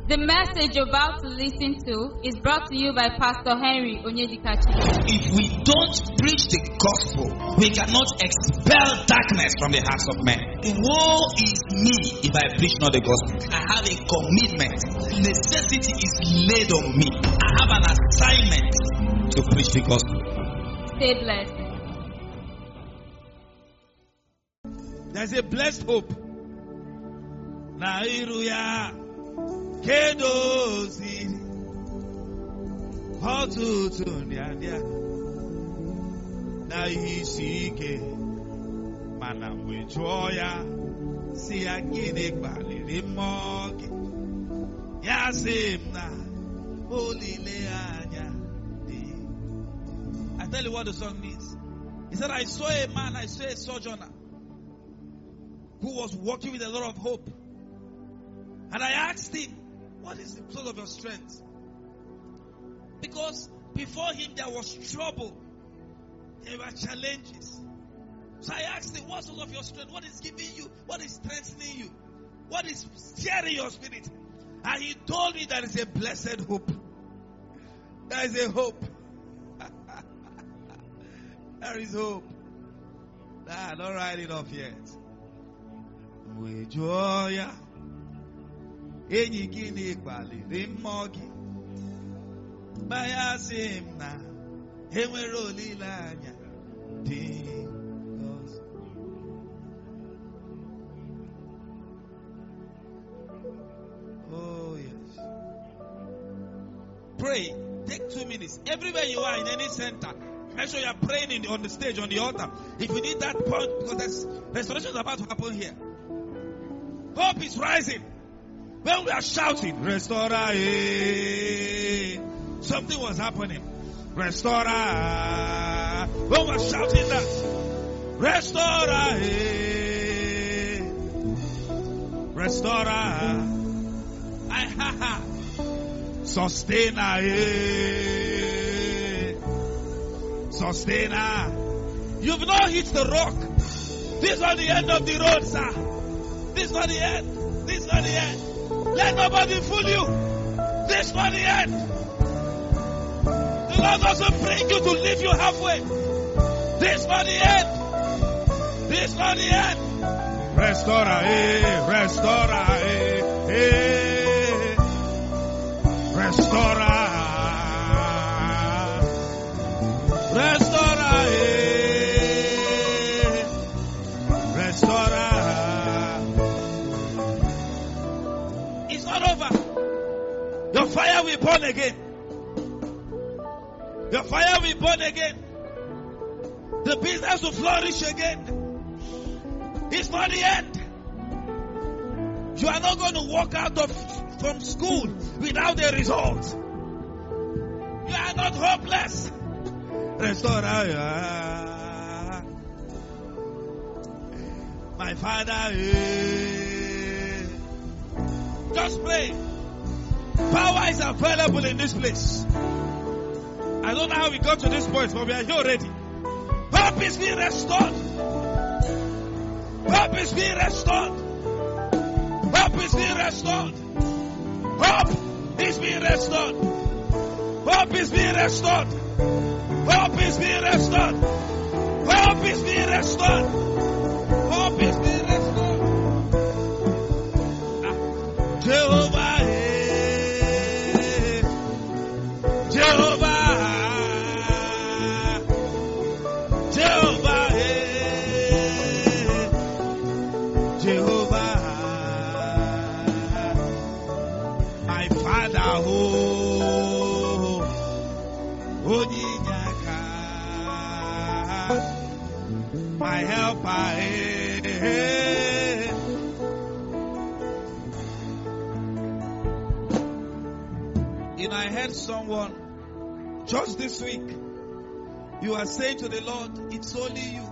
The message you're about to listen to is brought to you by Pastor Henry Onyedikachi. If we don't preach the gospel, we cannot expel darkness from the hearts of men. Woe is me if I preach not the gospel. I have a commitment. Necessity is laid on me. I have an assignment to preach the gospel. Stay blessed. There's a blessed hope. Nairuya Kedozi Hotutu Nyandia Naishike Manamwe Joya Siagine Bali Mogi Yasimna Holy Leanya. I tell you what the song means. He said, I saw a man, I saw a sojourner who was walking with a lot of hope. And I asked him, what is the source of your strength? Because before him there was trouble. There were challenges. So I asked him, what source of your strength? What is giving you? What is strengthening you? What is steering your spirit? And he told me there is a blessed hope. There is a hope. There is hope. Nah, don't write it off yet. We joy. Enyi gini kwali rimogi Baya simna Enwere olilanya Because oh yes. Pray. Take 2 minutes. Everywhere you are in any center, make sure you are praying on the stage, on the altar. If you need that point, because restoration is about to happen here. Hope is rising. When we are shouting, Restore, something was happening. Restore. When we are shouting that, Restore, Restore. Sustainer, Sustainer. You've not hit the rock. This is not the end of the road, sir. This is not the end. This is not the end. Let nobody fool you. This is not the end. The Lord doesn't bring you to leave you halfway. This is not the end. This is not the end. Restore, restore, restore, restore, restore. It's not over. Your fire will burn again. Your fire will burn again. The business will flourish again. It's not the end. You are not going to walk out from school without a result. You are not hopeless. Restore. My Father. Just pray. Power is available in this place. I don't know how we got to this point, but we are here already. Hope is being restored. Hope is being restored. Hope is being restored. Hope is being restored. Hope is being restored. Hope is being restored. Hope is being restored. Hope is being restored. Jehovah, Jehovah, Jehovah, Jehovah, my Father, Onyinaka, my helper. You know, I heard someone just this week. You are saying to the Lord, it's only you.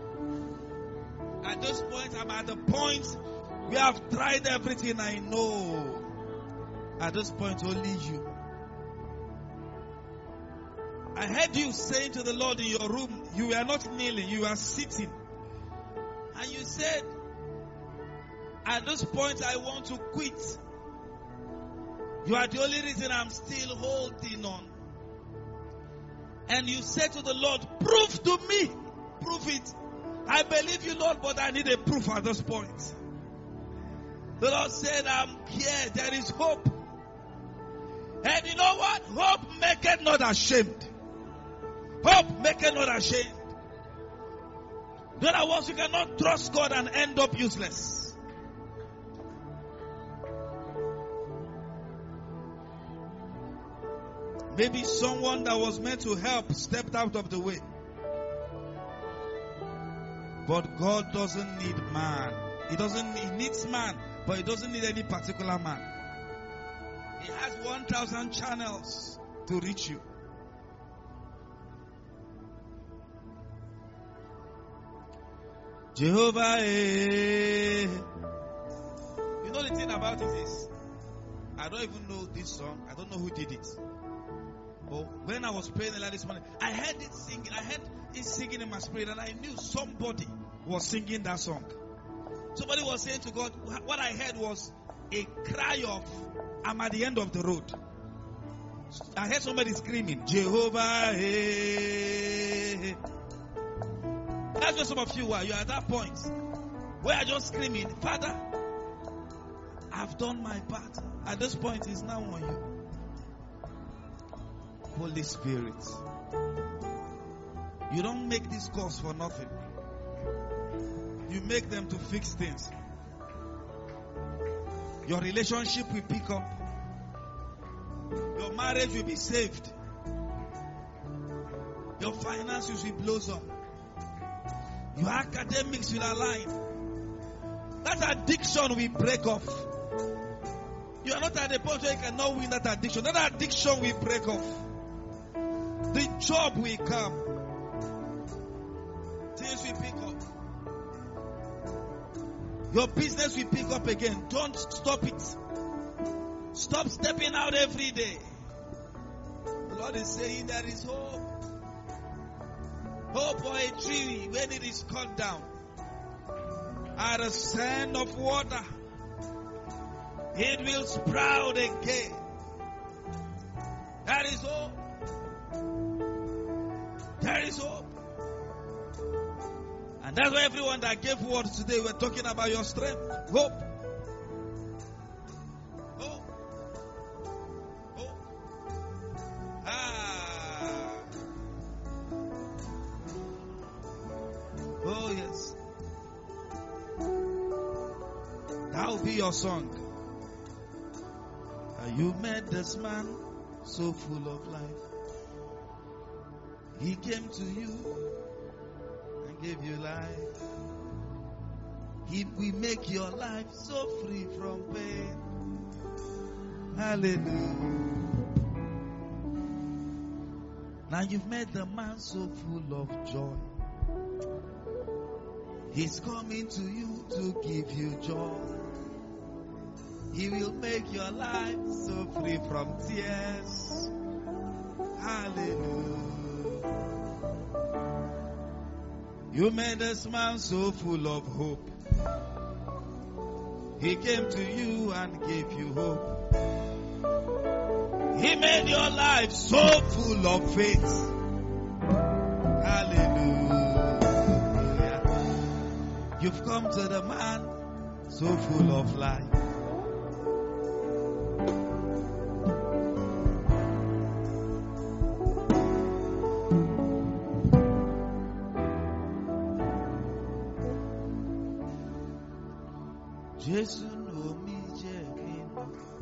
At this point, I'm at the point we have tried everything I know. At this point, only you. I heard you saying to the Lord in your room, you were not kneeling, you were sitting. And you said, at this point, I want to quit. You are the only reason I'm still holding on. And you say to the Lord, prove to me. Prove it. I believe you, Lord, but I need a proof at this point. The Lord said, I'm here. There is hope. And you know what? Hope maketh not ashamed. Hope maketh not ashamed. In other words, you cannot trust God and end up useless. Maybe someone that was meant to help stepped out of the way. But God doesn't need man. He needs man, but he doesn't need any particular man. He has 1,000 channels to reach you. Jehovah, You know the thing about it is, I don't even know this song. I don't know who did it. But when I was praying this morning, I heard it singing. I heard it singing in my spirit, and I knew somebody was singing that song. Somebody was saying to God, what I heard was a cry of, I'm at the end of the road. I heard somebody screaming, Jehovah, That's where some of you are. You're at that point where you're just screaming, Father, I've done my part. At this point, it's now on you. Holy Spirit, you don't make these calls for nothing. You make them to fix things. Your relationship will pick up. Your marriage will be saved. Your finances will blossom. Your academics will align. That addiction will break off. You are not at the point where you cannot win that addiction. That addiction will break off. The job will come. Things will pick up. Your business will pick up again. Don't stop it. Stop stepping out every day. The Lord is saying there is hope. Hope for a tree when it is cut down. At a sand of water, it will sprout again. That is hope. There is hope. And that's why everyone that gave words today, we're talking about your strength. Hope. Hope. Hope. Oh yes. That will be your song. You met this man so full of life. He came to you and gave you life. He will make your life so free from pain. Hallelujah. Now you've met the man so full of joy. He's coming to you to give you joy. He will make your life so free from tears. Hallelujah. You made this man so full of hope. He came to you and gave you hope. He made your life so full of faith. Hallelujah. You've come to the man so full of life. Jesu no mi jekino.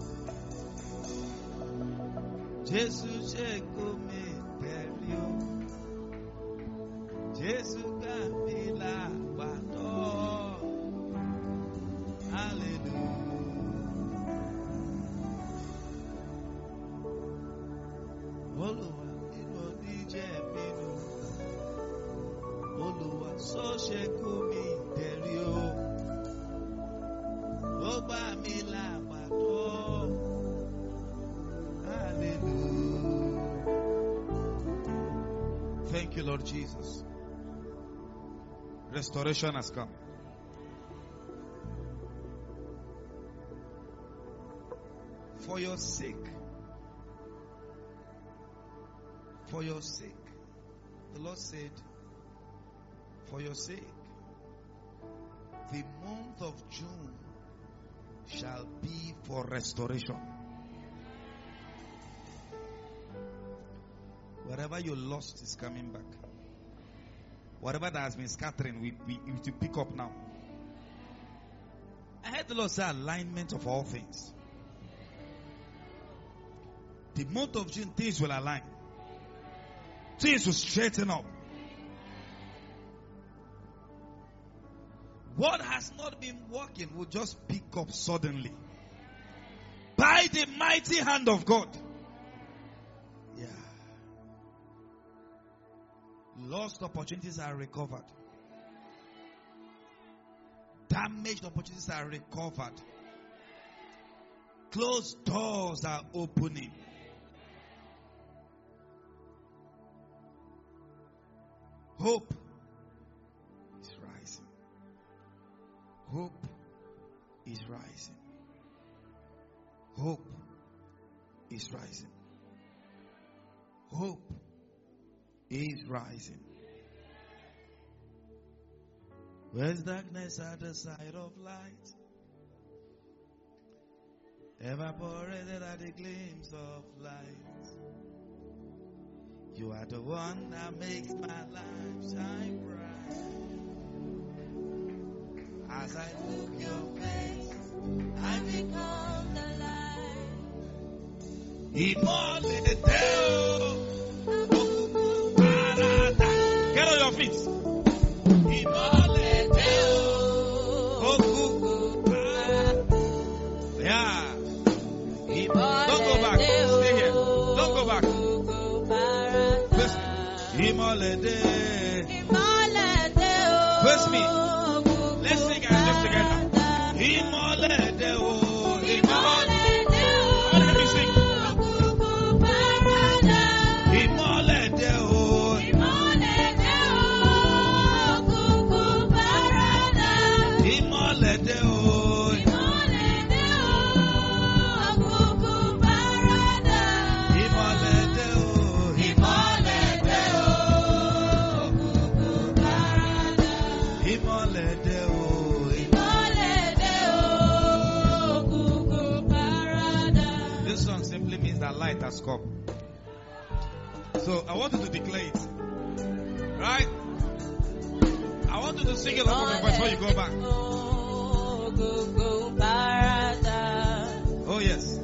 Jesu sheko me terio. Jesu kamila wado. Hallelujah. Oluwa ino mi jekino. Oluwa so sheko me terio. Thank you, Lord Jesus. Restoration has come. For your sake. For your sake. The Lord said, for your sake, the month of June shall be for restoration. Whatever you lost is coming back. Whatever that has been scattering, we to pick up now. I heard the Lord say alignment of all things. The month of June, things will align. Things will straighten up. What has not been working will just pick up suddenly. By the mighty hand of God. Yeah. Lost opportunities are recovered. Damaged opportunities are recovered. Closed doors are opening. Hope is rising. Hope is rising. Hope is rising. Hope is rising. Where's darkness at the side of light? Evaporated at the gleams of light. You are the one that makes my life shine bright. As I look your face, I become the light. Get on your feet. Yeah. Don't go back. Stay here. Don't go back. Face me. Let's sing and just together. Let me sing. Light has come. So I want you to declare it. Right? I want you to sing it up before you go back. Oh yes.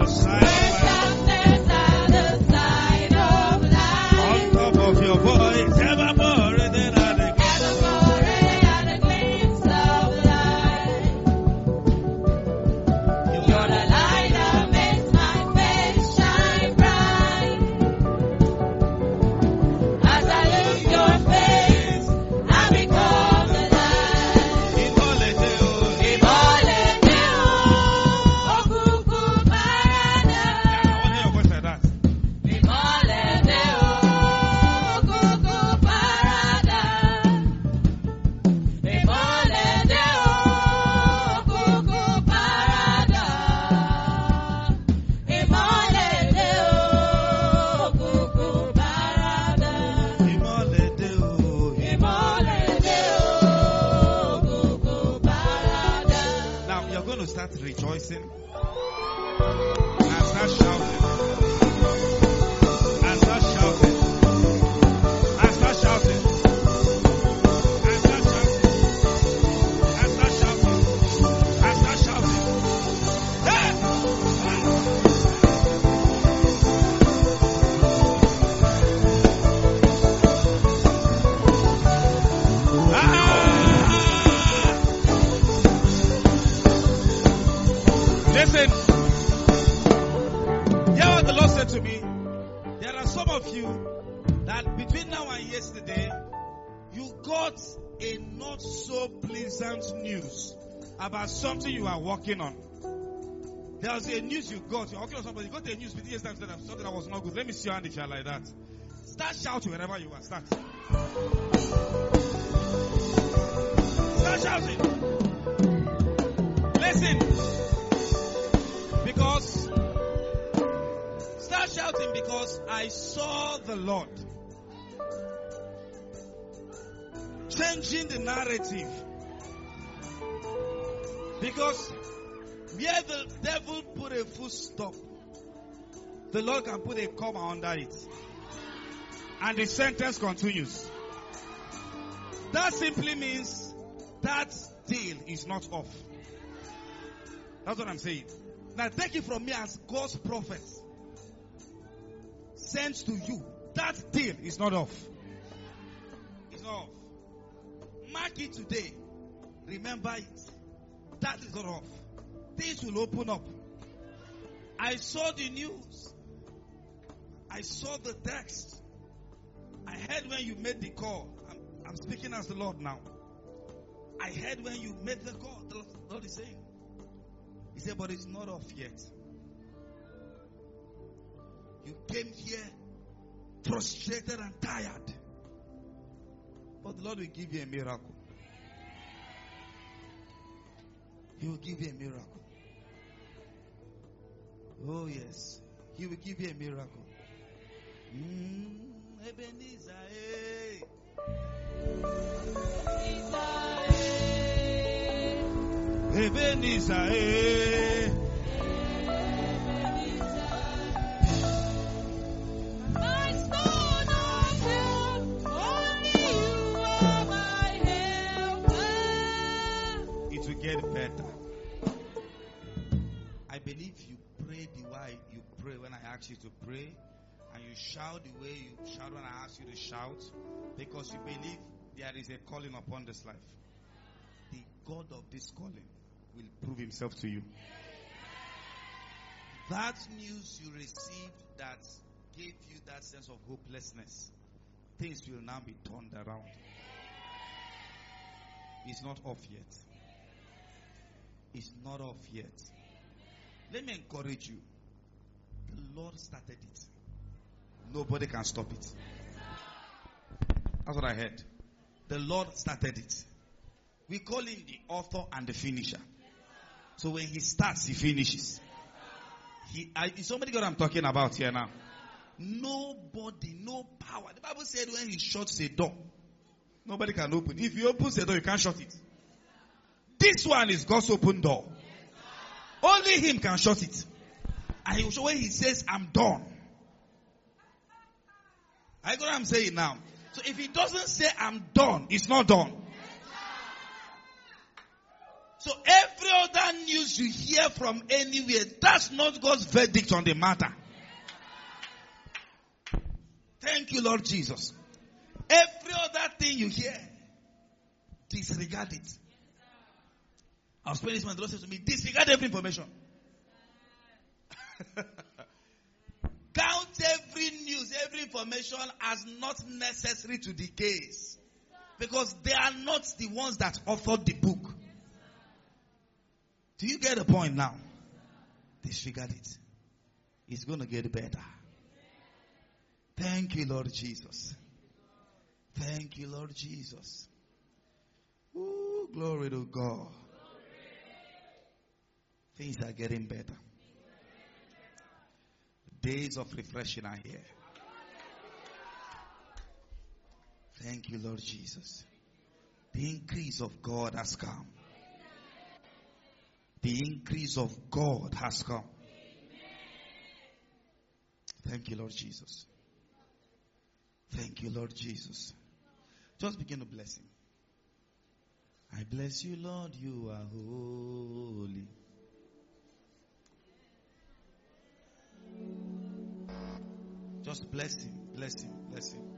About something you are working on. There's a news you got. You're working on something. You got a news 50 years time that something that was not good. Let me see your hand if you're like that. Start shouting wherever you are. Start. Start shouting. Listen. Start shouting because I saw the Lord changing the narrative. Because where the devil put a full stop, the Lord can put a comma under it. And the sentence continues. That simply means that deal is not off. That's what I'm saying. Now take it from me as God's prophet sent to you. That deal is not off. It's not off. Mark it today. Remember it. That is not off. Things will open up. I saw the news. I saw the text. I heard when you made the call. I'm speaking as the Lord now. I heard when you made the call. The Lord is saying. He said, but it's not off yet. You came here frustrated and tired. But the Lord will give you a miracle. He will give you a miracle. Oh yes. He will give you a miracle. Ebenezer, eh. Ebenezer, eh. My stone of help, only you are my helper. It will get better. I believe you pray the way you pray when I ask you to pray, and you shout the way you shout when I ask you to shout, because you believe there is a calling upon this life. The God of this calling will prove himself to you. That news you received that gave you that sense of hopelessness, things will now be turned around. It's not off yet. It's not off yet. Let me encourage you. The Lord started it. Nobody can stop it. That's what I heard. The Lord started it. We call him the author and the finisher. So when he starts, he finishes. Is somebody got what I'm talking about here now? Nobody, no power. The Bible said when he shuts a door, nobody can open. If he opens the door, you can't shut it. This one is God's open door. Only him can shut it. And he will show when he says, I'm done. I got what I'm saying now. So if he doesn't say, I'm done, it's not done. So every other news you hear from anywhere, that's not God's verdict on the matter. Thank you, Lord Jesus. Every other thing you hear, disregard it. I was praying this man, the Lord said to me, disregard every information. Count every news, every information as not necessary to the case. Because they are not the ones that authored the book. Do you get the point now? Disregard it. It's going to get better. Thank you, Lord Jesus. Thank you, Lord Jesus. Ooh, glory to God. Things are getting better. Days of refreshing are here. Thank you, Lord Jesus. The increase of God has come. The increase of God has come. Thank you, Lord Jesus. Thank you, Lord Jesus. Just begin to bless him. I bless you, Lord, you are holy. Just bless him, bless him, bless him.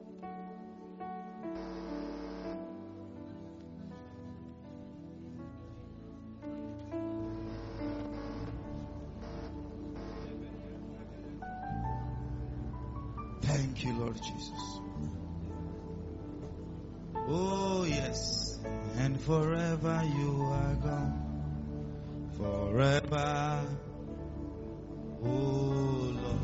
Thank you, Lord Jesus. Oh, yes. And forever you are gone. Forever. Oh, Lord.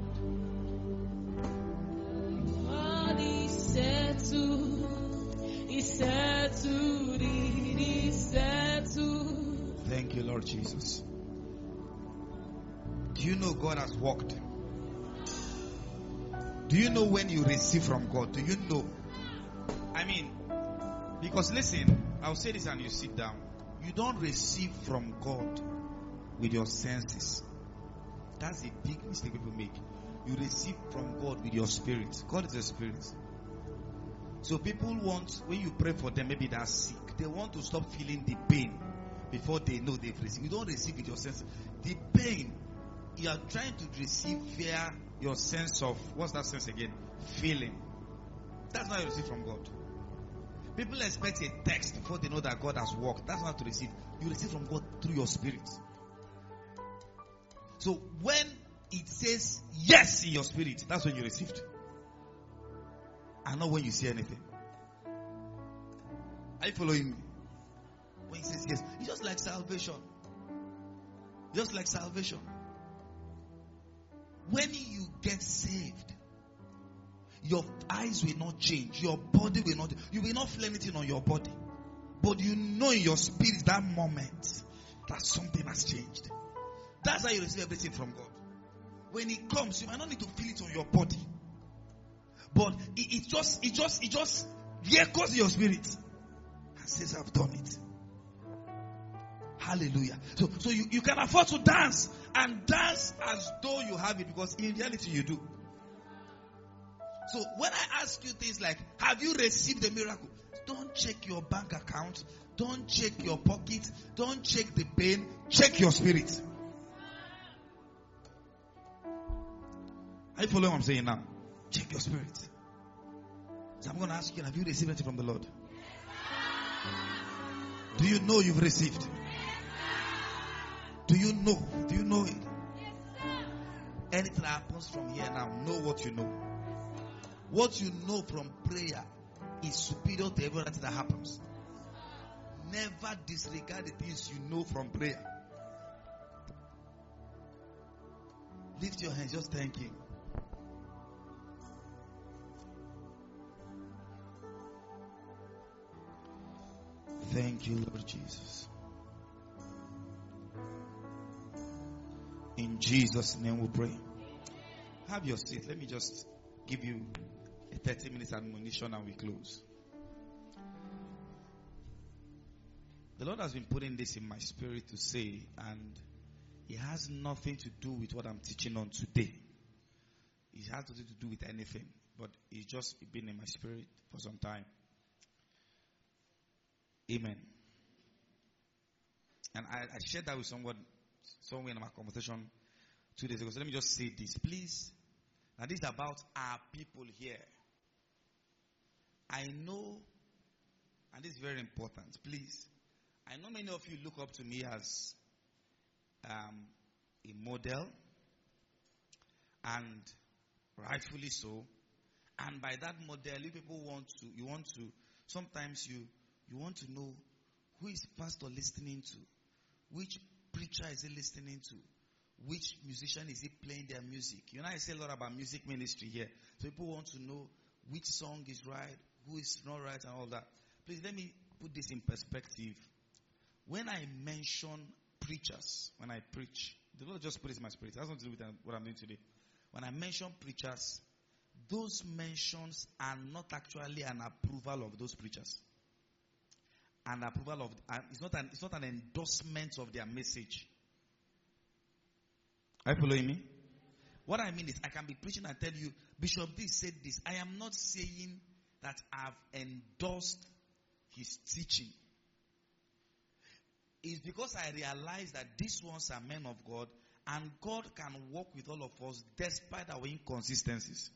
God is settled. He's settled. He's settled. Thank you, Lord Jesus. Do you know God has worked? Do you know when you receive from God? Do you know? I mean, because listen, I'll say this and you sit down. You don't receive from God with your senses. That's a big mistake people make. You receive from God with your spirit. God is a spirit. So people want, when you pray for them, maybe they're sick. They want to stop feeling the pain before they know they've received. You don't receive with your senses. The pain, you are trying to receive via your sense of, what's that sense again? Feeling. That's not you receive from God. People expect a text before they know that God has worked. That's not to receive. You receive from God through your spirit. So when it says yes in your spirit, that's when you received. And not when you see anything. Are you following me? When he says yes, it's just like salvation. Just like salvation. When you get saved, your eyes will not change. Your body will not. You will not feel anything on your body. But you know in your spirit that moment that something has changed. That's how you receive everything from God. When it comes, you might not need to feel it on your body. But it just echoes your spirit. And says, I've done it. Hallelujah. So you can afford to dance. And dance as though you have it. Because in reality you do. So when I ask you things like, have you received the miracle? Don't check your bank account. Don't check your pocket. Don't check the pain. Check your spirit. Are you following what I'm saying now? Check your spirit. So I'm going to ask you, have you received anything from the Lord? Do you know you've received? Do you know? Do you know it? Anything that happens from here now, know what you know. What you know from prayer is superior to everything that happens. Never disregard the things you know from prayer. Lift your hands, just thank Him. Thank you, Lord Jesus. In Jesus' name we pray. Have your seat. Let me just give you a 30 minutes admonition and we close. The Lord has been putting this in my spirit to say, and it has nothing to do with what I'm teaching on today. It has nothing to do with anything, but it's just been in my spirit for some time. Amen. And I shared that with somewhere in our conversation 2 days ago. So let me just say this, please. Now this is about our people here. I know, and this is very important, please. I know many of you look up to me as a model, and rightfully so. And by that model, you people sometimes you want to know, who is pastor listening to? Which preacher is he listening to? Which musician is he playing their music? You know, I say a lot about music ministry here. So people want to know which song is right, who is not right, and all that. Please let me put this in perspective. When I mention preachers, when I preach, the Lord just put it in my spirit. It has nothing to do with what I'm doing today. When I mention preachers, those mentions are not actually an approval of those preachers. An approval of it's not an endorsement of their message. Are you following me? What I mean is, I can be preaching and tell you, Bishop this said this. I am not saying that I've endorsed his teaching. It's because I realize that these ones are men of God, and God can work with all of us despite our inconsistencies.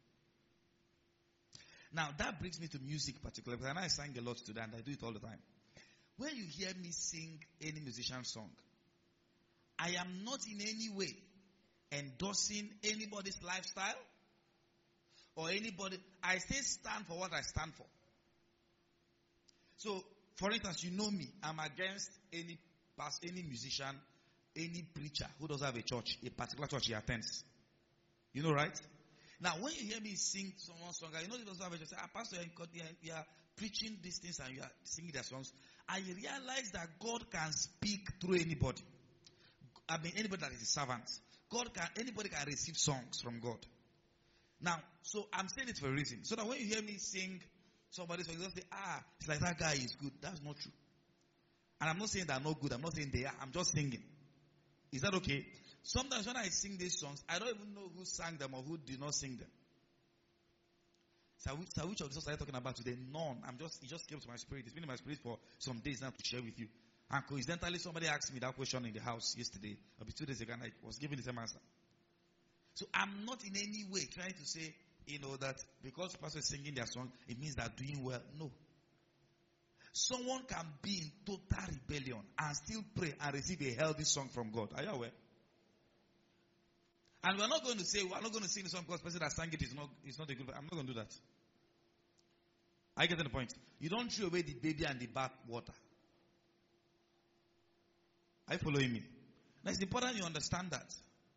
Now that brings me to music particularly, because I know I sang a lot today and I do it all the time. When you hear me sing any musician song, I am not in any way endorsing anybody's lifestyle or anybody. I say stand for what I stand for. So, for instance, you know me. I'm against any musician, any preacher who doesn't have a church, a particular church he attends. You know, right? Now, when you hear me sing someone's song, you know he doesn't have a church. Say, Pastor, you are preaching these things and you are singing their songs. I realize that God can speak through anybody. I mean, anybody that is a servant. Anybody can receive songs from God. Now, so I'm saying it for a reason. So that when you hear me sing somebody's song, you don't say, it's like that guy is good. That's not true. And I'm not saying they're not good. I'm not saying they are. I'm just singing. Is that okay? Sometimes when I sing these songs, I don't even know who sang them or who did not sing them. So which of the songs are you talking about today? None. It just came to my spirit. It's been in my spirit for some days now to share with you. And coincidentally, somebody asked me that question in the house yesterday, or 2 days ago, and I was giving the same answer. So I'm not in any way trying to say, that because the pastor is singing their song, it means they're doing well. No. Someone can be in total rebellion and still pray and receive a healthy song from God. Are you aware? And we're not going to sing the song because the person that sang it is not a good. I'm not going to do that. I get the point. You don't throw away the baby and the bath water. Are you following me? Now it's important you understand that.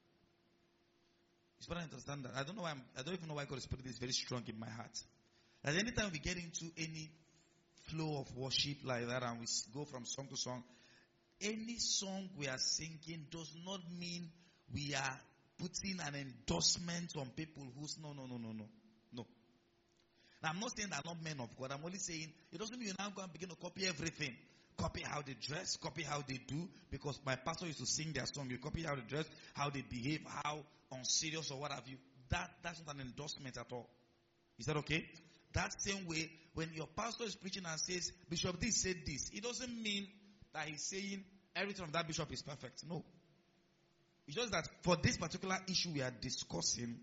It's important to understand that. I don't even know why God's Spirit is very strong in my heart. That anytime we get into any flow of worship like that and we go from song to song, any song we are singing does not mean we are putting an endorsement on people who's no. Now I'm not saying they're not men of God. I'm only saying it doesn't mean you now go and begin to copy everything. Copy how they dress, copy how they do, because my pastor used to sing their song. You copy how they dress, how they behave, how unserious or what have you. That's not an endorsement at all. Is that okay? That same way, when your pastor is preaching and says, Bishop this said this, it doesn't mean that he's saying everything from that bishop is perfect. No. It's just that for this particular issue we are discussing,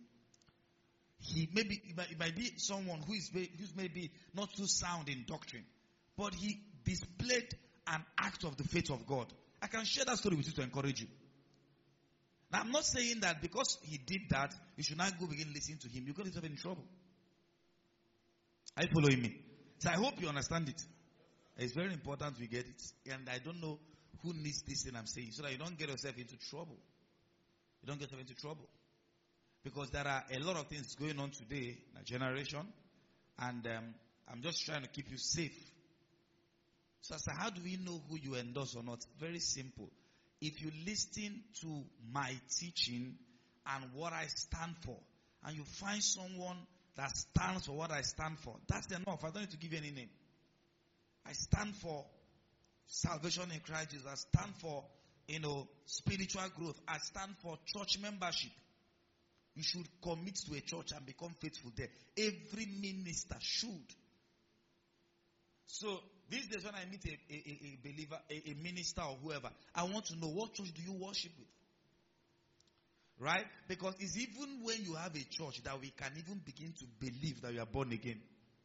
it might be someone who's maybe not too sound in doctrine, but he displayed an act of the faith of God. I can share that story with you to encourage you. Now, I'm not saying that because he did that, you should not go begin listening to him. You're going to get in trouble. Are you following me? So I hope you understand it. It's very important we get it. And I don't know who needs this thing I'm saying, so that you don't get yourself into trouble. You don't get yourself into trouble. Because there are a lot of things going on today in our generation. And I'm just trying to keep you safe. So how do we know who you endorse or not? Very simple. If you listen to my teaching and what I stand for, and you find someone that stands for what I stand for, that's enough. I don't need to give you any name. I stand for salvation in Christ Jesus. I stand for, spiritual growth. I stand for church membership. You should commit to a church and become faithful there. Every minister should. So, These days when I meet a believer, a minister or whoever, I want to know, what church do you worship with? Right? Because it's even when you have a church that we can even begin to believe that you are born again.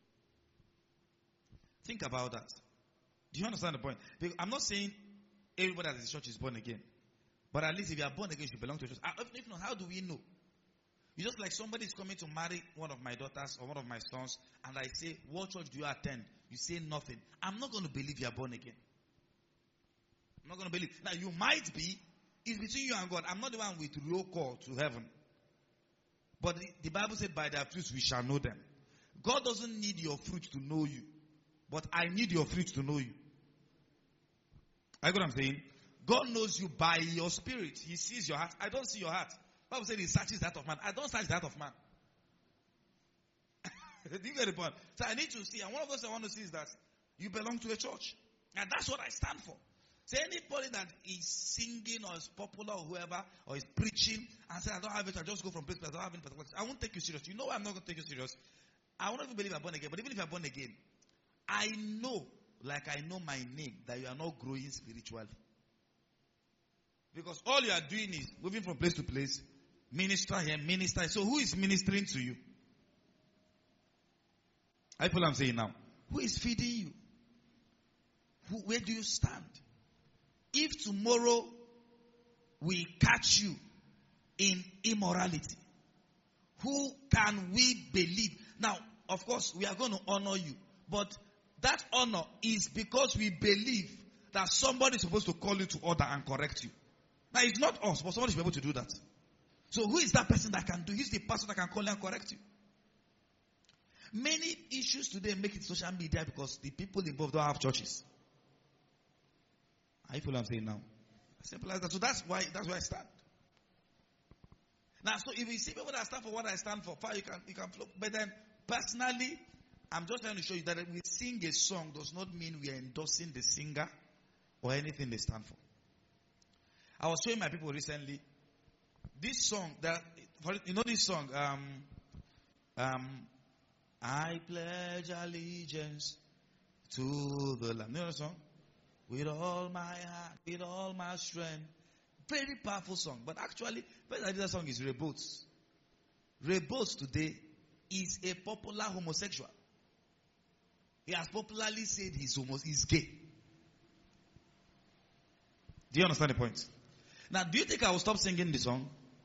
Think about that. Do you understand the point? Because I'm not saying everybody at the church is born again. But at least if you are born again, you belong to a church. If not, how do we know? It's just like somebody is coming to marry one of my daughters or one of my sons, and I say, what church do you attend? You say nothing. I'm not going to believe you are born again. I'm not going to believe. Now, you might be. It's between you and God. I'm not the one with real call to heaven. But the Bible said, by their fruits we shall know them. God doesn't need your fruit to know you. But I need your fruit to know you. I get what I'm saying? God knows you by your spirit. He sees your heart. I don't see your heart. The Bible said he searches that of man. I don't search that of man. Do you get the point? So I need to see. And one of those I want to see is that you belong to a church. And that's what I stand for. So anybody that is singing or is popular or whoever, or is preaching and say, I don't have it, I just go from place to place, I don't have any particular place, I won't take you serious. You know why I'm not going to take you serious? I won't even believe I'm born again. But even if I'm born again, I know, like I know my name, that you are not growing spiritually. Because all you are doing is moving from place to place, minister here, minister. So who is ministering to you? I feel I'm saying now. Who is feeding you? Where do you stand? If tomorrow we catch you in immorality, who can we believe? Now, of course, we are going to honor you. But that honor is because we believe that somebody is supposed to call you to order and correct you. Now, it's not us, but somebody should be able to do that. So who is that person that can do? He's the person that can call you and correct you. Many issues today make it social media because the people involved don't have churches. I feel what I'm saying now. Simple as that. So that's why I stand. Now, so if you see people that stand for what I stand for, you can flow. But then, personally, I'm just trying to show you that we sing a song does not mean we are endorsing the singer or anything they stand for. I was showing my people recently this song that, you know this song, I pledge allegiance to the Lamb. You know the song? With all my heart, with all my strength. Very powerful song. But actually, that song is Ray Boots. Ray Boots today is a popular homosexual. He has popularly said he's gay. Do you understand the point? Now, do you think I will stop singing the song?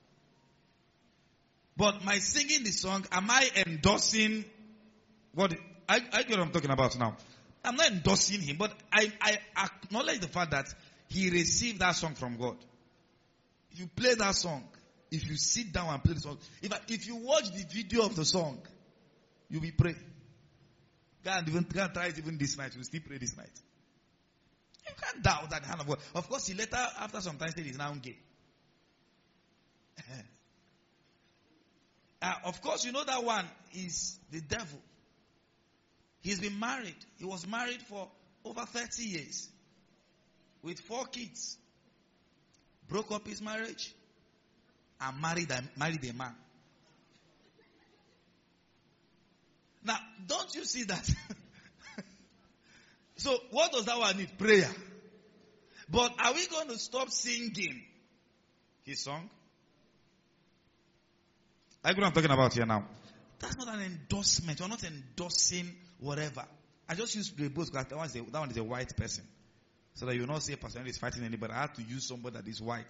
But my singing the song, am I endorsing what? I get what I'm talking about now. I'm not endorsing him, but I acknowledge the fact that he received that song from God. If you play that song, if you sit down and play the song, if you watch the video of the song, you'll be praying. Can't try it even this night. You'll still pray this night. You can't doubt that hand of God. Of course, he later, after some time, said he's now gay. Of course, you know that one is the devil. He's been married. He was married for over 30 years with 4 kids. Broke up his marriage and married a man. Now, don't you see that? So, what does that one need? Prayer. But are we going to stop singing his song? I know what I'm talking about here now. That's not an endorsement. We're not endorsing whatever. I just use the both because that one is a white person. So that you will not say Pastor Henry is fighting anybody. I have to use somebody that is white.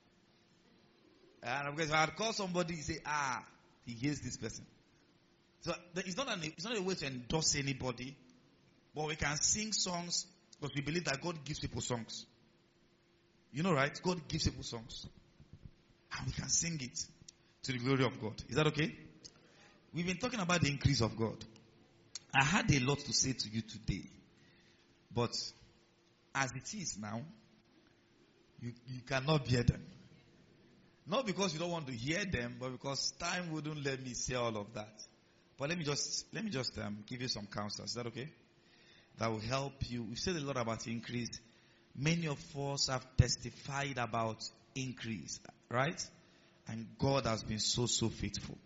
And because if I had called somebody, you say, he hates this person. So it's not a way to endorse anybody. But we can sing songs because we believe that God gives people songs. You know, right? God gives people songs. And we can sing it to the glory of God. Is that okay? We've been talking about the increase of God. I had a lot to say to you today. But as it is now, you cannot bear them. Not because you don't want to hear them, but because time wouldn't let me say all of that. But let me just give you some counsel. Is that okay? That will help you. We've said a lot about increase. Many of us have testified about increase, right? And God has been so faithful.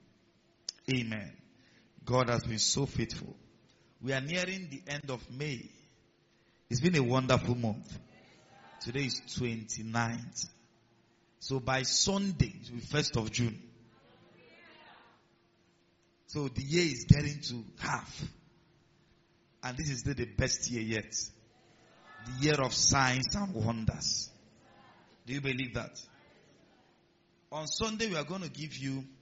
Amen. God has been so faithful. We are nearing the end of May. It's been a wonderful month. Today is 29th. So by Sunday, it will be 1st of June. So the year is getting to half. And this is still the best year yet. The year of signs and wonders. Do you believe that? On Sunday, I'm going to give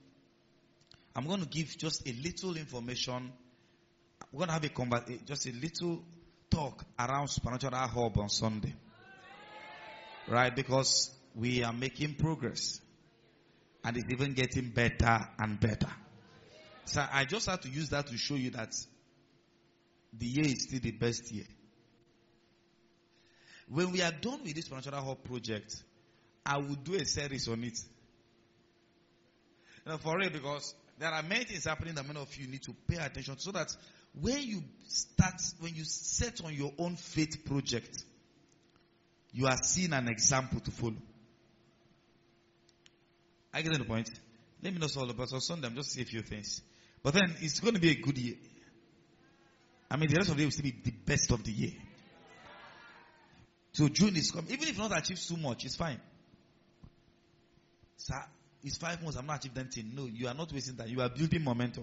just a little information. We're going to have just a little talk around Supernatural Hub on Sunday. Right? Because we are making progress. And it's even getting better and better. So I just have to use that to show you that the year is still the best year. When we are done with this Supernatural Hub project, I will do a series on it. For real, because there are many things happening that many of you need to pay attention to, so that when you set on your own faith project, you are seeing an example to follow. I get the point. Let me know all about on Sunday. I'm just say a few things. But then it's going to be a good year. I mean, the rest of the year will still be the best of the year. So June is coming. Even if you not achieve too much, it's fine. Sir, it's 5 months. I'm not achieving anything. No, you are not wasting time. You are building momentum.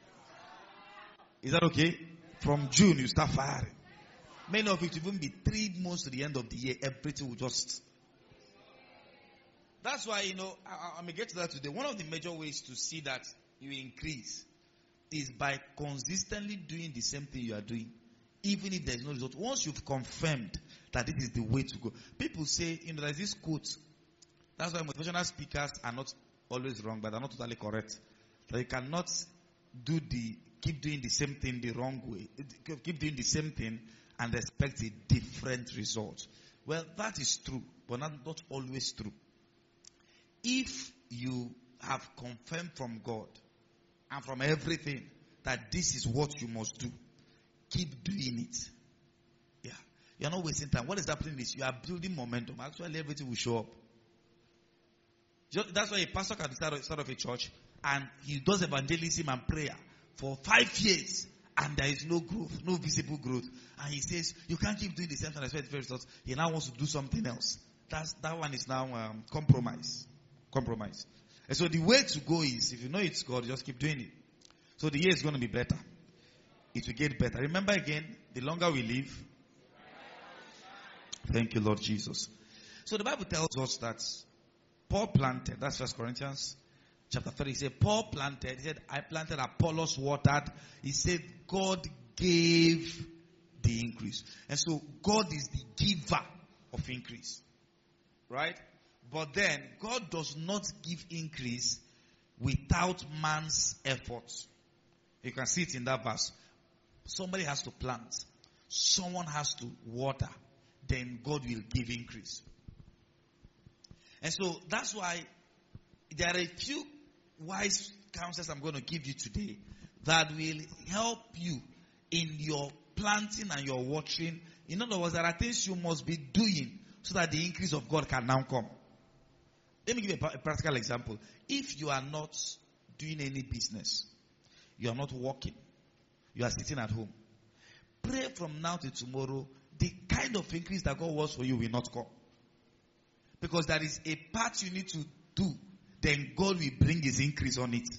Is that okay? From June, you start firing. Many of it will even be 3 months to the end of the year. Everything will just. That's why, I'm going to get to that today. One of the major ways to see that you increase is by consistently doing the same thing you are doing. Even if there is no result. Once you've confirmed that this is the way to go. People say, there's this quote. That's why motivational speakers are not always wrong, but they're not totally correct. That you cannot keep doing the same thing the wrong way. Keep doing the same thing and expect a different result. Well, that is true, but not always true. If you have confirmed from God and from everything that this is what you must do, keep doing it. Yeah. You're not wasting time. What is happening is you are building momentum. Actually, everything will show up. That's why a pastor can start of a church and he does evangelism and prayer for 5 years and there is no growth, no visible growth. And he says, you can't keep doing the same thing and expect results. He now wants to do something else. That one is now compromise. And so the way to go is, if you know it's God, just keep doing it. So the year is going to be better. It will get better. Remember again, the longer we live. Thank you, Lord Jesus. So the Bible tells us that Paul planted. That's 1 Corinthians chapter 3. He said, Paul planted. He said, I planted, Apollos watered. He said, God gave the increase. And so God is the giver of increase. Right? But then, God does not give increase without man's effort. You can see it in that verse. Somebody has to plant. Someone has to water. Then God will give increase. And so that's why there are a few wise counsels I'm going to give you today that will help you in your planting and your watering. In other words, there are things you must be doing so that the increase of God can now come. Let me give you a practical example. If you are not doing any business, you are not working, you are sitting at home, pray from now till tomorrow, the kind of increase that God wants for you will not come. Because there is a part you need to do, then God will bring his increase on it.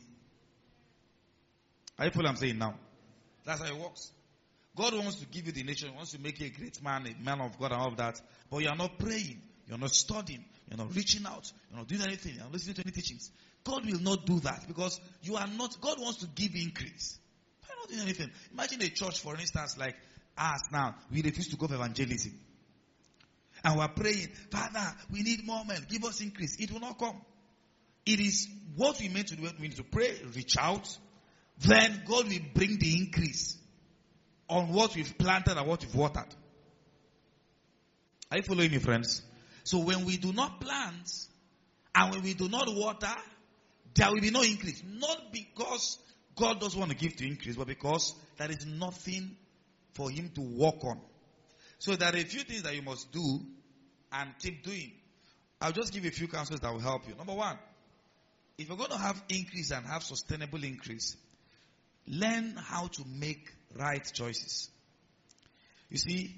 Are you following what I'm saying now? That's how it works. God wants to give you the nation, wants to make you a great man, a man of God and all of that. But you are not praying, you're not studying, you're not reaching out, you're not doing anything, you're not listening to any teachings. God will not do that because you are not, God wants to give increase. But you're not doing anything. Imagine a church, for instance, like us now, we refuse to go for evangelism. And we're praying, Father, we need more men, give us increase. It will not come. It is what we meant to do. We need to pray, reach out. Then God will bring the increase on what we've planted and what we've watered. Are you following me, friends? So when we do not plant and when we do not water, there will be no increase. Not because God doesn't want to give to increase, but because there is nothing for him to work on. So there are a few things that you must do and keep doing. I'll just give you a few counsels that will help you. Number one, if you're going to have increase and have sustainable increase, learn how to make right choices. You see,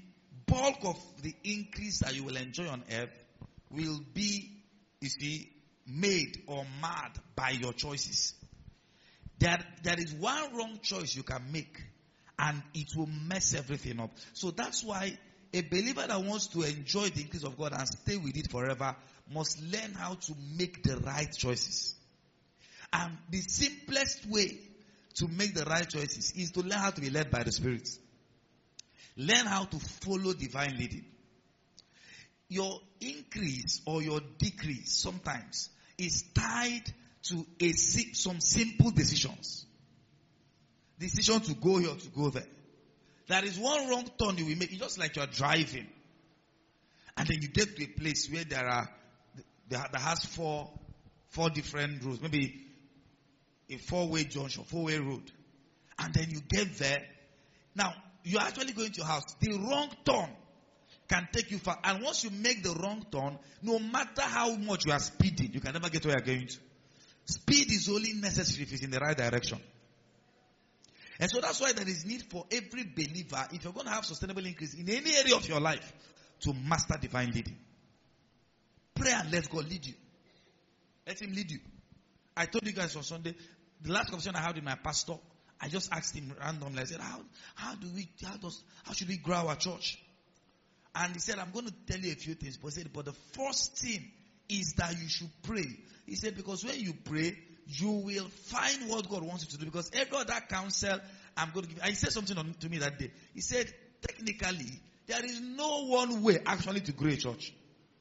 bulk of the increase that you will enjoy on earth will be, you see, made or marred by your choices. There is one wrong choice you can make, and it will mess everything up. So that's why a believer that wants to enjoy the increase of God and stay with it forever must learn how to make the right choices. And the simplest way to make the right choices is to learn how to be led by the Spirit. Learn how to follow divine leading. Your increase or your decrease sometimes is tied to some simple decisions. Decision to go here or to go there. There is one wrong turn you will make. It's just like you're driving. And then you get to a place where that has four different roads. Maybe a 4-way junction, 4-way road. And then you get there. Now, you're actually going to your house. The wrong turn can take you far. And once you make the wrong turn, no matter how much you are speeding, you can never get where you're going to. Speed is only necessary if it's in the right direction. And so that's why there is need for every believer, if you're going to have sustainable increase in any area of your life, to master divine leading. Pray and let God lead you. Let Him lead you. I told you guys on Sunday, the last conversation I had with my pastor, I just asked him randomly. I said, how should we grow our church? And he said, I'm going to tell you a few things. But he said, but the first thing is that you should pray. He said, because when you pray, you will find what God wants you to do. Because every other counsel I'm going to give. He said something to me that day. He said, technically, there is no one way actually to grow a church.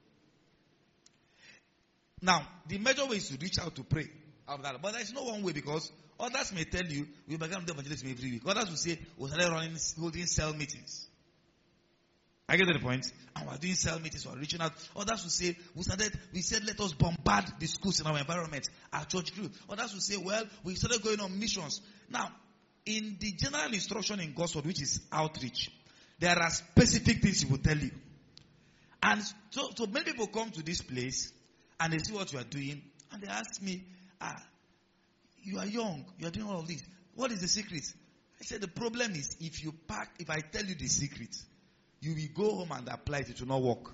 Now, the major way is to reach out to pray. But there is no one way, because others may tell you, we began to evangelism every week. Others will say, we started holding cell meetings. I get to the point. And we're doing cell meetings, we're reaching out. Others will say, we said, let us bombard the schools in our environment. Our church grew. Others will say, well, we started going on missions. Now, in the general instruction in God's word, which is outreach, there are specific things He will tell you. And so many people come to this place and they see what you are doing, and they ask me, you are young, you are doing all of this. What is the secret? I said, the problem is, if I tell you the secret, you will go home and apply it will not work.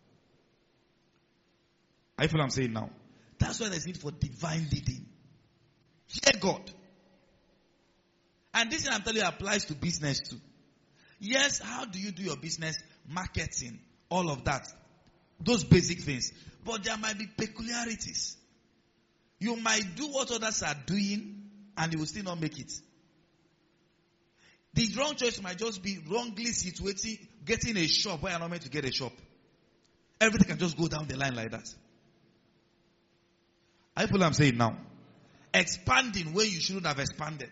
I feel I'm saying now. That's why there's need for divine leading. Hear God. And this thing I'm telling you applies to business too. Yes, how do you do your business? Marketing, all of that. Those basic things. But there might be peculiarities. You might do what others are doing and you will still not make it. The wrong choice might just be wrongly situating, getting a shop where you're not meant to get a shop. Everything can just go down the line like that. I feel I'm saying now. Expanding where you shouldn't have expanded.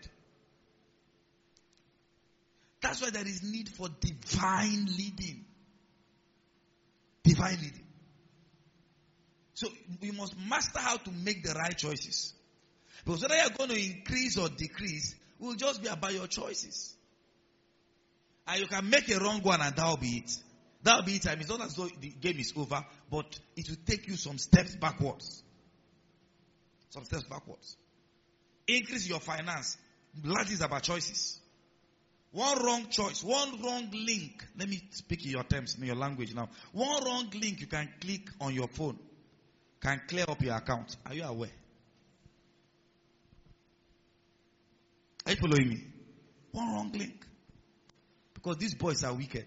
That's why there is need for divine leading. Divine leading. So we must master how to make the right choices. Because whether you're going to increase or decrease will just be about your choices. And you can make a wrong one and that will be it. That will be it. I mean, it's not as though the game is over, but it will take you some steps backwards. Some steps backwards. Increase your finance. Largely is about choices. One wrong choice, one wrong link. Let me speak in your terms, in your language now. One wrong link you can click on your phone can clear up your account. Are you aware? Are you following me? One wrong link. Because these boys are wicked.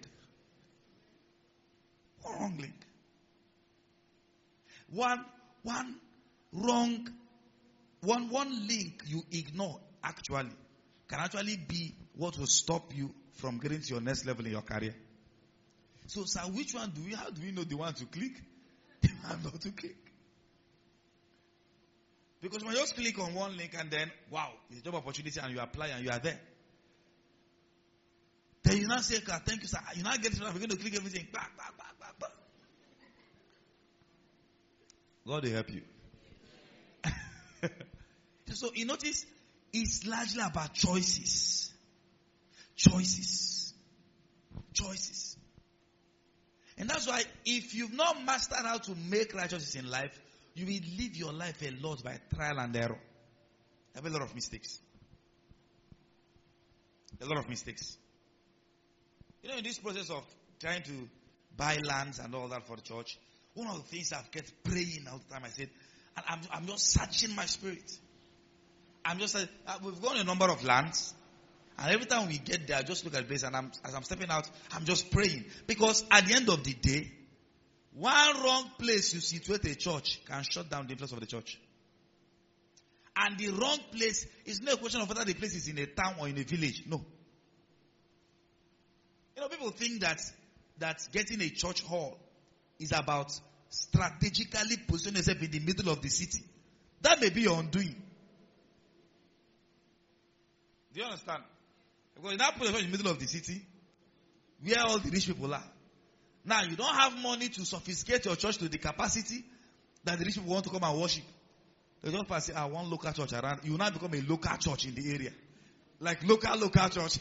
One wrong link. One link you ignore actually can actually be what will stop you from getting to your next level in your career. So, sir, which one how do we know the one to click? The one not to click. Because when you just click on one link and then, wow, it's a job opportunity and you apply and you are there. Then you now say, thank you, sir. You now get it, we're going to click everything. Bah, bah, bah, bah, bah. God will help you. So you notice, it's largely about choices. Choices. Choices. And that's why if you've not mastered how to make right choices in life, you will live your life a lot by trial and error. Have a lot of mistakes. A lot of mistakes. You know, in this process of trying to buy lands and all that for the church, one of the things I've kept praying all the time, I said, and I'm just searching my spirit. I'm just like, we've gone a number of lands, and every time we get there, I just look at the place, and as I'm stepping out, I'm just praying. Because at the end of the day, one wrong place you situate a church can shut down the influence of the church. And the wrong place is not a question of whether the place is in a town or in a village. No. You know, people think that getting a church hall is about strategically positioning yourself in the middle of the city. That may be your undoing. Do you understand? Because in that position in the middle of the city, where all the rich people are. Now, you don't have money to sophisticate your church to the capacity that the rich people want to come and worship. They just pass say, I want local church around. You will now become a local church in the area. Like local church.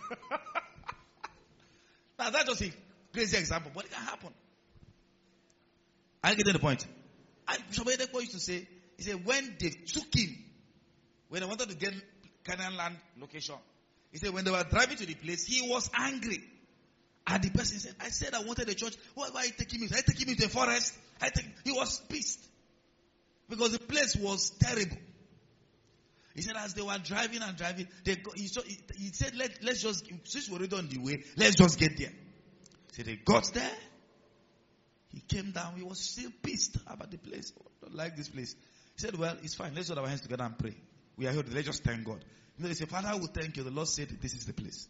Now, that's just a crazy example, but it can happen. I get the point. And Bishop Oyedepo used to say, he said, when they took him, when they wanted to get Canaan land location, he said, when they were driving to the place, he was angry. And the person said, I said I wanted a church. Why are you taking me? Are you taking me to a forest? He was pissed. Because the place was terrible. He said, as they were driving and driving, he said, let's just, since we're already on the way, let's just get there. So they got there. He came down. He was still pissed about the place. I don't like this place. He said, well, it's fine. Let's put our hands together and pray. We are here. Let's just thank God. You know, they say, Father, I will thank you. The Lord said, this is the place.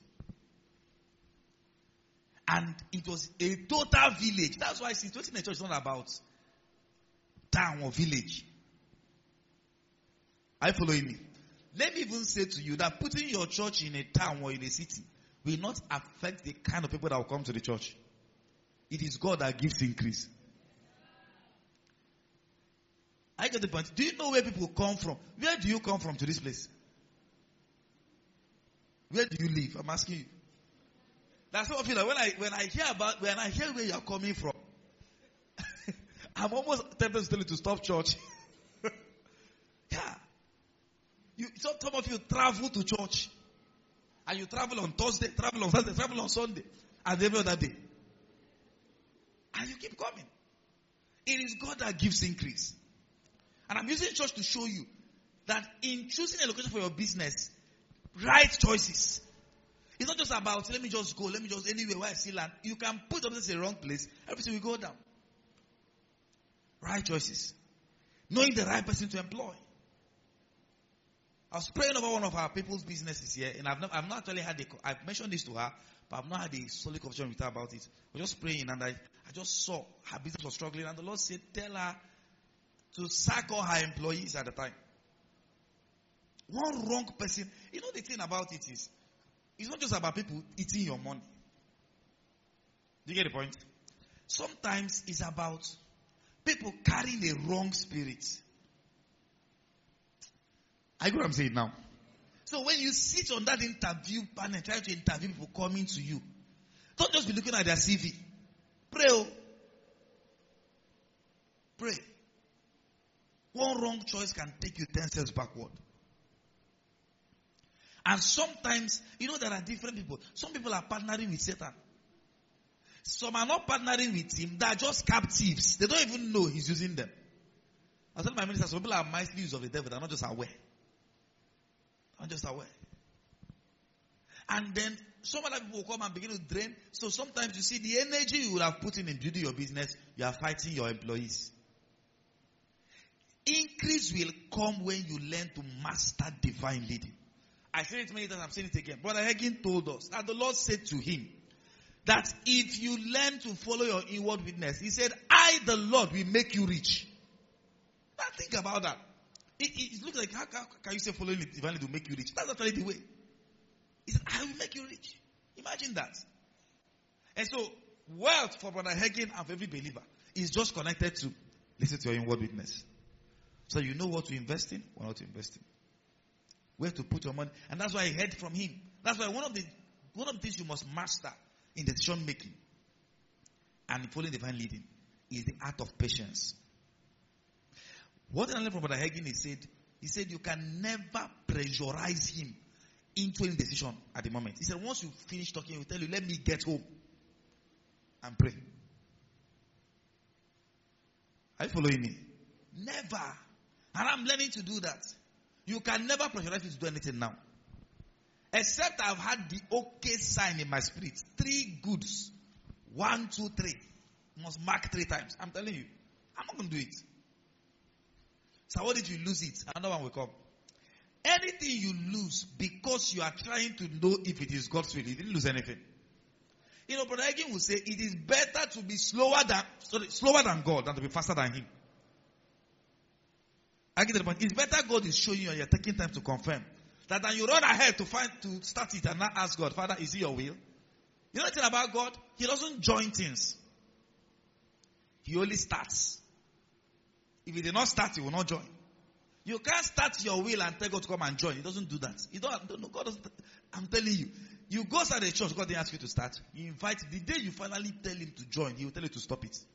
And it was a total village. That's why situating in a church is not about town or village. Are you following me? Let me even say to you that putting your church in a town or in a city will not affect the kind of people that will come to the church. It is God that gives increase. I get the point. Do you know where people come from? Where do you come from to this place? Where do you live? I'm asking you. That's some of you that when I hear where you're coming from, I'm almost tempted to tell you to stop church. Yeah. Some of you travel to church. And you travel on Thursday, travel on Thursday, travel on Sunday, and every other day. And you keep coming. It is God that gives increase. And I'm using church to show you that in choosing a location for your business, right choices. It's not just about, let me just go, anywhere where I see land. You can put your business in the wrong place, everything will go down. Right choices. Knowing the right person to employ. I was praying over one of our people's businesses here, and I've not actually I've mentioned this to her, but I've not had a solid conversation with her about it. We're just praying, and I just saw her business was struggling, and the Lord said, tell her to sack all her employees at the time. One wrong person. You know the thing about it is, it's not just about people eating your money. Do you get the point? Sometimes it's about people carrying a wrong spirit. I get what I'm saying now. So when you sit on that interview panel and try to interview people coming to you, don't just be looking at their CV. Pray. Oh. Pray. One wrong choice can take you 10 steps backward. And sometimes, you know, there are different people. Some people are partnering with Satan. Some are not partnering with him. They are just captives. They don't even know he's using them. I was telling my minister, some people are mightily used of the devil. They're not just aware. Not just aware. And then some other people will come and begin to drain. So sometimes you see the energy you would have put in building your business, you are fighting your employees. Increase will come when you learn to master divine leading. I said it many times, I'm saying it again. Brother Hagin told us that the Lord said to him that if you learn to follow your inward witness, he said, I, the Lord, will make you rich. Now think about that. It looks like, how can you say following it divinely to make you rich? That's actually the way. He said, I will make you rich. Imagine that. And so, wealth for Brother Hagin and for every believer is just connected to listen to your inward witness. So you know what to invest in or not to invest in. Where to put your money. And that's why I heard from him. That's why one of the things you must master in decision making and in following divine leading is the art of patience. What I learned from Brother Hagin, he said you can never pressurize him into any decision at the moment. He said once you finish talking, he will tell you, let me get home. and pray. Are you following me? Never. And I'm learning to do that. You can never pressurize me to do anything now. Except I've had the okay sign in my spirit. 3 goods. 1, 2, 3. Must mark 3 times. I'm telling you. I'm not going to do it. So what if you lose it? Another one will come. Anything you lose because you are trying to know if it is God's will, you didn't lose anything. You know, Brother Hagin will say it is better to be slower than God than to be faster than Him. I get the point. It's better God is showing you and you're taking time to confirm. That than you run ahead to start it and not ask God, Father, is it your will? You know anything about God? He doesn't join things. He only starts. If He did not start, He will not join. You can't start your will and tell God to come and join. He doesn't do that. God doesn't. I'm telling you. You go start a church, God didn't ask you to start. You invite, the day you finally tell Him to join, He will tell you to stop it.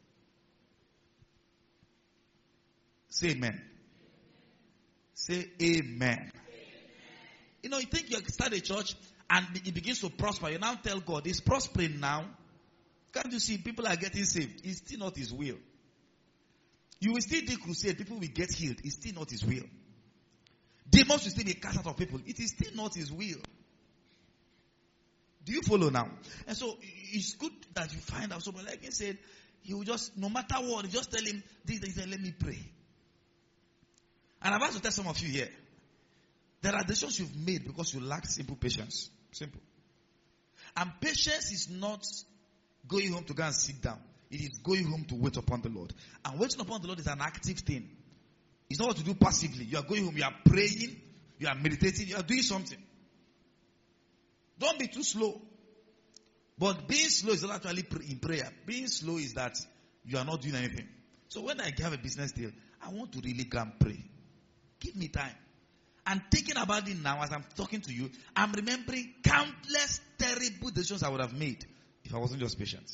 Say amen. Say amen. You know, you think you start a church and it begins to prosper. You now tell God, it's prospering now. Can't you see people are getting saved? It's still not His will. You will still do crusade. People will get healed. It's still not His will. Demons will still be cast out of people. It is still not His will. Do you follow now? And so it's good that you find out. So like I said, He will just, no matter what, just tell Him, this, let me pray. And I'm about to tell some of you here. There are decisions you've made because you lack simple patience. Simple. And patience is not going home to go and sit down. It is going home to wait upon the Lord. And waiting upon the Lord is an active thing. It's not what to do passively. You are going home, you are praying, you are meditating, you are doing something. Don't be too slow. But being slow is not actually in prayer. Being slow is that you are not doing anything. So when I have a business deal, I want to really go and pray. Give me time. And thinking about it now as I'm talking to you, I'm remembering countless terrible decisions I would have made if I wasn't just patient.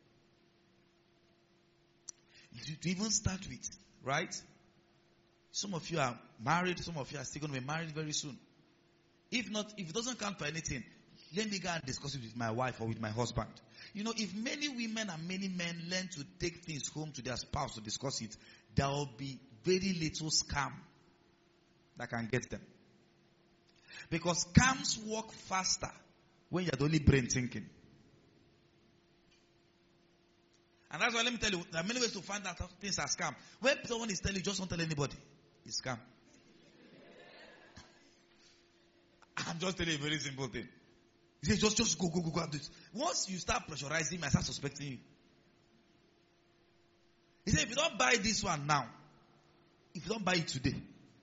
To even start with, right? Some of you are married, some of you are still going to be married very soon. If it doesn't count for anything, let me go and discuss it with my wife or with my husband. You know, if many women and many men learn to take things home to their spouse to discuss it, there will be very little scam that can get them. Because scams work faster when you're the only brain thinking. And that's why, let me tell you, there are many ways to find out things are scam. When someone is telling you, just don't tell anybody. It's scam. I'm just telling you a very simple thing. He says, just go and do it. Once you start pressurizing me, I start suspecting you. He said, if you don't buy this one now, if you don't buy it today,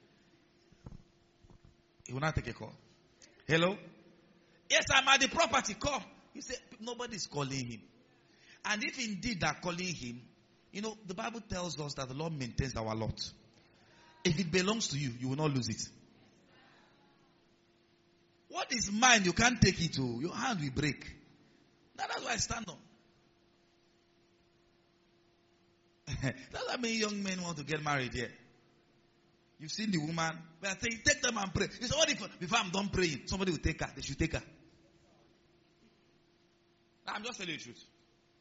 he will not take a call. Hello? Yes, I'm at the property. Come. He said, nobody's calling him. And if indeed they're calling him, you know, the Bible tells us that the Lord maintains our lot. If it belongs to you, you will not lose it. What is mine, you can't take it to. Your hand will break. Now that's why I stand on. That's why many young men want to get married here. You've seen the woman. We are saying, take them and pray. You say, what if before I'm done praying, somebody will take her? They should take her. Now, I'm just telling you the truth.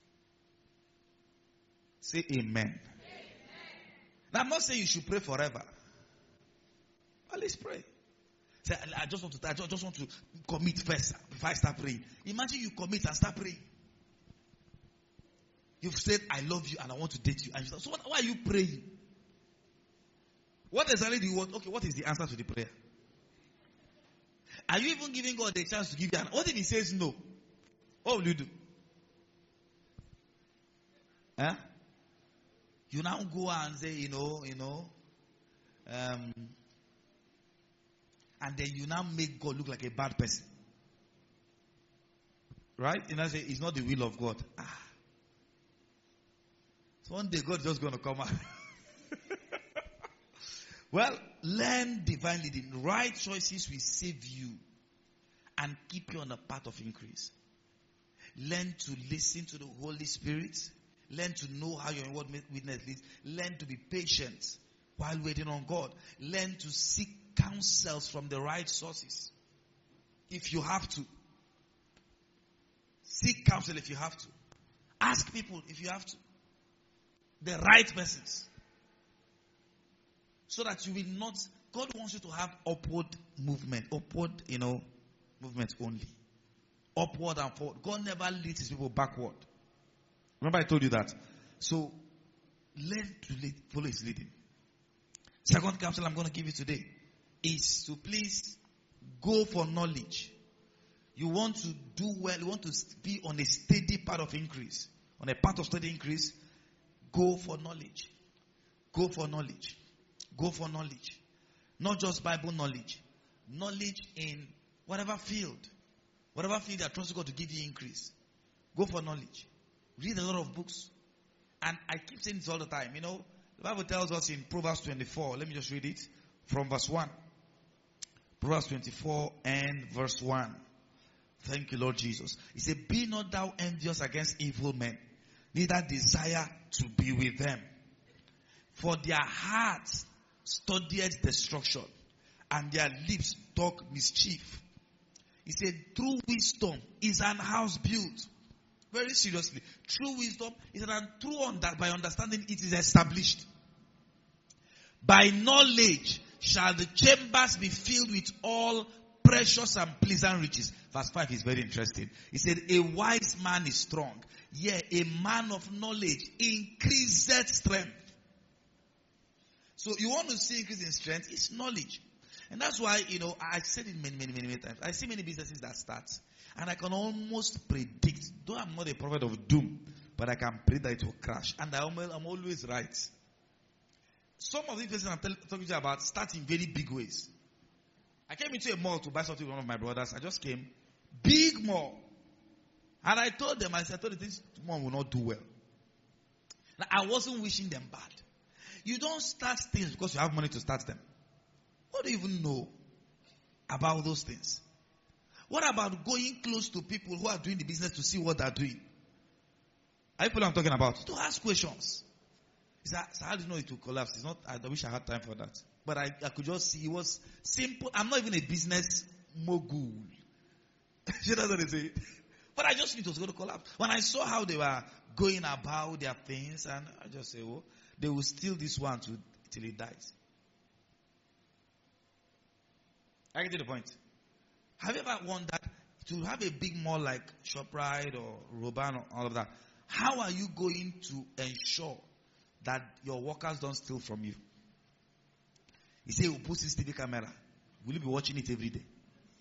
Say amen. Now, I'm not saying you should pray forever. But let's pray. Say, I just want to commit first before I start praying. Imagine you commit and start praying. You've said, I love you and I want to date you. And you say, so why are you praying? What exactly do you want? Okay, what is the answer to the prayer? Are you even giving God the chance to give you an answer? What if He says no? What will you do? Huh? You now go and say, and then you now make God look like a bad person. Right? You know, say, it's not the will of God. So one day God is just going to come out. Well, learn divine leading. Right choices will save you and keep you on a path of increase. Learn to listen to the Holy Spirit. Learn to know how your inward witness leads. Learn to be patient while waiting on God. Learn to seek counsels from the right sources. If you have to. Seek counsel if you have to. Ask people if you have to. The right persons. So that you will not, God wants you to have upward movement. Upward, movement only. Upward and forward. God never leads his people backward. Remember I told you that. So, learn to follow his leading. Second counsel I'm going to give you today is to please go for knowledge. You want to do well. You want to be on a steady path of increase. On a path of steady increase, go for knowledge. Go for knowledge. Go for knowledge. Not just Bible knowledge. Knowledge in whatever field. Whatever field you are trusting God to give you increase. Go for knowledge. Read a lot of books. And I keep saying this all the time. The Bible tells us in Proverbs 24. Let me just read it from verse 1. Proverbs 24 and verse 1. Thank you, Lord Jesus. He said, be not thou envious against evil men, neither desire to be with them. For their hearts studieth destruction, and their lips talk mischief. He said, true wisdom is an house built. Very seriously. True wisdom is by understanding it is established. By knowledge shall the chambers be filled with all precious and pleasant riches. Verse 5 is very interesting. He said, a wise man is strong. Yea, a man of knowledge increaseth strength. So you want to see increase in strength, it's knowledge. And that's why, I said it many times. I see many businesses that start. And I can almost predict, though I'm not a prophet of doom, but I can predict that it will crash. And I'm always right. Some of these places I'm talking to you about start in very big ways. I came into a mall to buy something with one of my brothers. I just came. Big mall. And I told them, this mall will not do well. Now, I wasn't wishing them bad. You don't start things because you have money to start them. What do you even know about those things? What about going close to people who are doing the business to see what they're doing? Are you people I'm talking about? To ask questions. So how do you know it will collapse? It's not. I wish I had time for that. But I could just see it was simple. I'm not even a business mogul. You know what I say? But I just knew it was going to collapse. When I saw how they were going about their things, and I just say, oh, they will steal this one till it dies. I get to the point. Have you ever wondered to have a big mall like ShopRite or Roban or all of that? How are you going to ensure that your workers don't steal from you? He said, we'll put CCTV camera. Will you be watching it every day?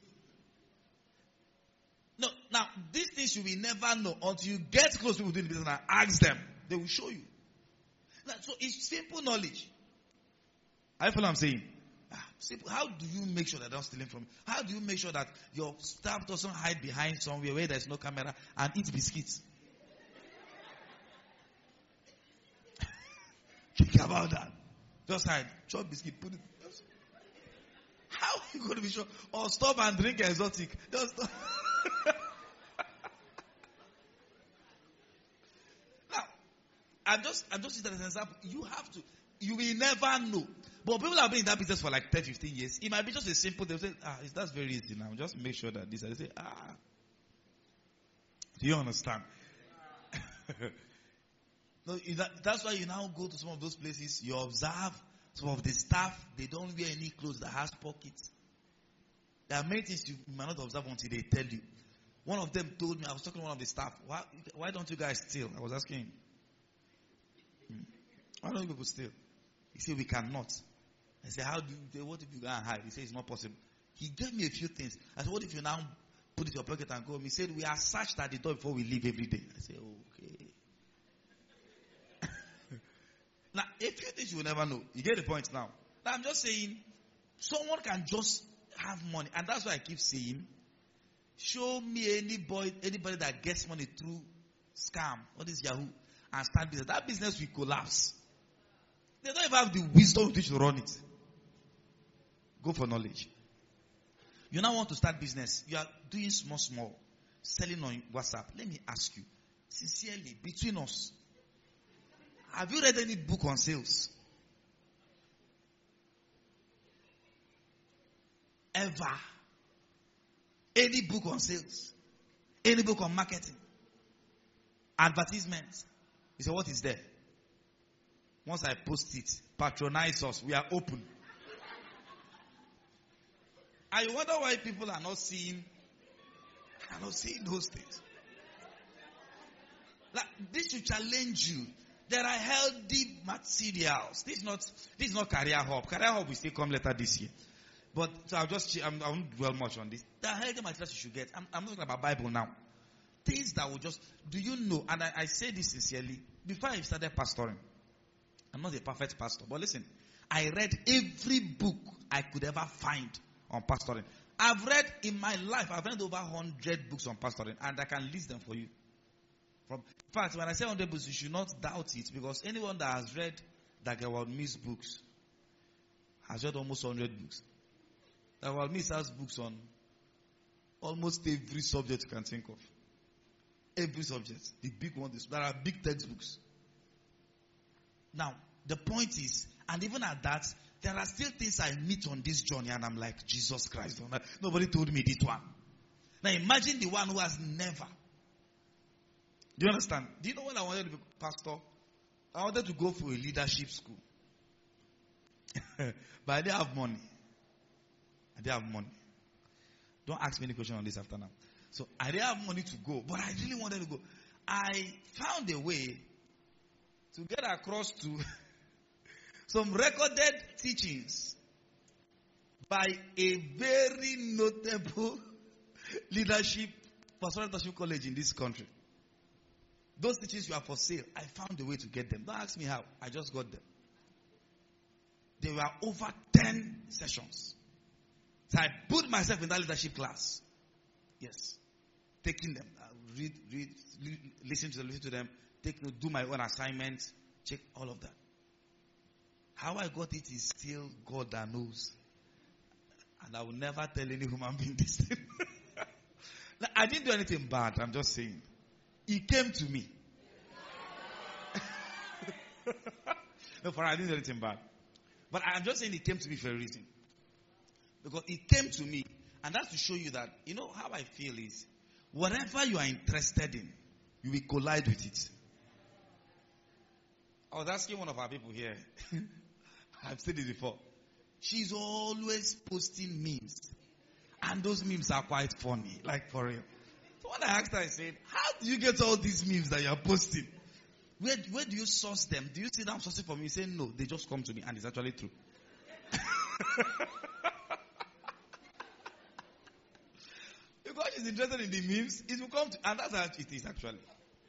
No, now, these things you will never know until you get close to people doing the business and ask them. They will show you. Now, so it's simple knowledge. Are you following what I'm saying? Simple. How do you make sure that they're not stealing from you? How do you make sure that your staff doesn't hide behind somewhere where there's no camera and eat biscuits? Think about that. Just hide. Chop biscuit. Put it. How are you going to be sure? Or stop and drink exotic. Just stop. Now, I'm just using that as an example. You will never know. But people have been in that business for like 10, 15 years. It might be just a simple, they'll say, that's very easy now. Just make sure that this, they say, Do you understand? No, that's why you now go to some of those places, you observe some of the staff, they don't wear any clothes that has pockets. There are many things you might not observe until they tell you. One of them told me, I was talking to one of the staff, why don't you guys steal? I was asking him. Why don't you people steal? He said, we cannot. I said, what if you go and hide? He said, it's not possible. He gave me a few things. I said, what if you now put it in your pocket and go home? He said, we are searched at the door before we leave every day. I said, okay. Now, a few things you will never know. You get the point now. Now, I'm just saying, someone can just have money. And that's why I keep saying, show me anybody that gets money through scam, what is Yahoo, and start business. That business will collapse. They don't even have the wisdom to run it. Go for knowledge. You now want to start business. You are doing small, selling on WhatsApp. Let me ask you, sincerely, between us, have you read any book on sales? Ever? Any book on sales? Any book on marketing? Advertisement. He said, what is there? Once I post it, patronize us. We are open. I wonder why people are not seeing those things. Like, this should challenge you. There are healthy materials. This is not Career Hub. Career Hub will still come later this year. But so I won't dwell much on this. There are healthy materials you should get. I'm not talking about Bible now. Things that will just, do you know, and I say this sincerely, before I started pastoring, I'm not a perfect pastor, but listen, I read every book I could ever find on pastoring. I've read in my life, I've read over 100 books on pastoring, and I can list them for you. In fact, when I say 100 books, you should not doubt it, because anyone that has read Dagewald Mills books has read almost 100 books. Dagewald Mills has books on almost every subject you can think of. Every subject. The big one, there are big textbooks. Now, the point is, and even at that, there are still things I meet on this journey, and I'm like, Jesus Christ, nobody told me this one. Now imagine the one who has never. Do you understand? Do you know when I wanted to be pastor? I wanted to go for a leadership school. But I didn't have money. Don't ask me any question on this after now. So I didn't have money to go, but I really wanted to go. I found a way to get across to some recorded teachings by a very notable pastoral leadership college in this country. Those teachings were for sale. I found a way to get them. Don't ask me how. I just got them. There were over 10 sessions. So I put myself in that leadership class. Yes. Taking them. Read, listen to them. Do my own assignments. Check all of that. How I got it is still God that knows. And I will never tell any human being this thing. I didn't do anything bad. I'm just saying. He came to me. No, I didn't do anything bad. But I'm just saying he came to me for a reason. Because he came to me. And that's to show you that, you know, how I feel is, whatever you are interested in, you will collide with it. I was asking one of our people here. I've said it before. She's always posting memes. And those memes are quite funny. Like for real. So when I asked her, I said, how do you get all these memes that you are posting? Where do you source them? Do you see them sourcing for me? You say, no, they just come to me and it's actually true. Because she's interested in the memes, it will come to, and that's how it is actually.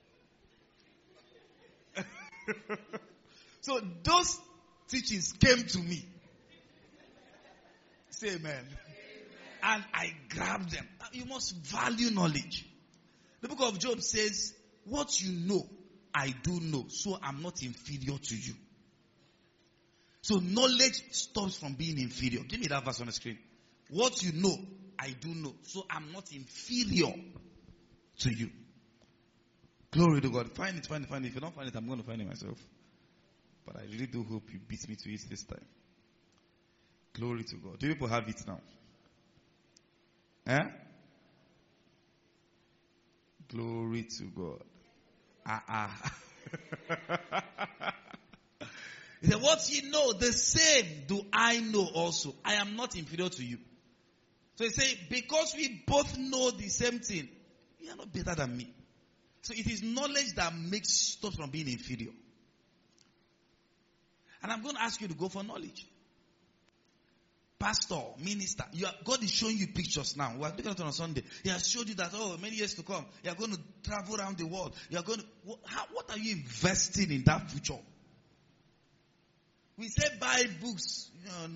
So those teachings came to me. Say amen. And I grabbed them. You must value knowledge. The book of Job says, what you know, I do know, so I'm not inferior to you. So knowledge stops from being inferior. Give me that verse on the screen. What you know, I do know, so I'm not inferior to you. Glory to God. Find it. If you don't find it, I'm going to find it myself. But I really do hope you beat me to it this time. Glory to God. Do people have it now? Eh? Glory to God. He said, what you know, the same do I know also. I am not inferior to you. So he said, because we both know the same thing, you are not better than me. So it is knowledge that stops from being inferior. And I'm going to ask you to go for knowledge. Pastor, minister, God is showing you pictures now. We are looking at it on Sunday. He has showed you that, many years to come, you are going to travel around the world. You are going to, what are you investing in that future? We say buy books.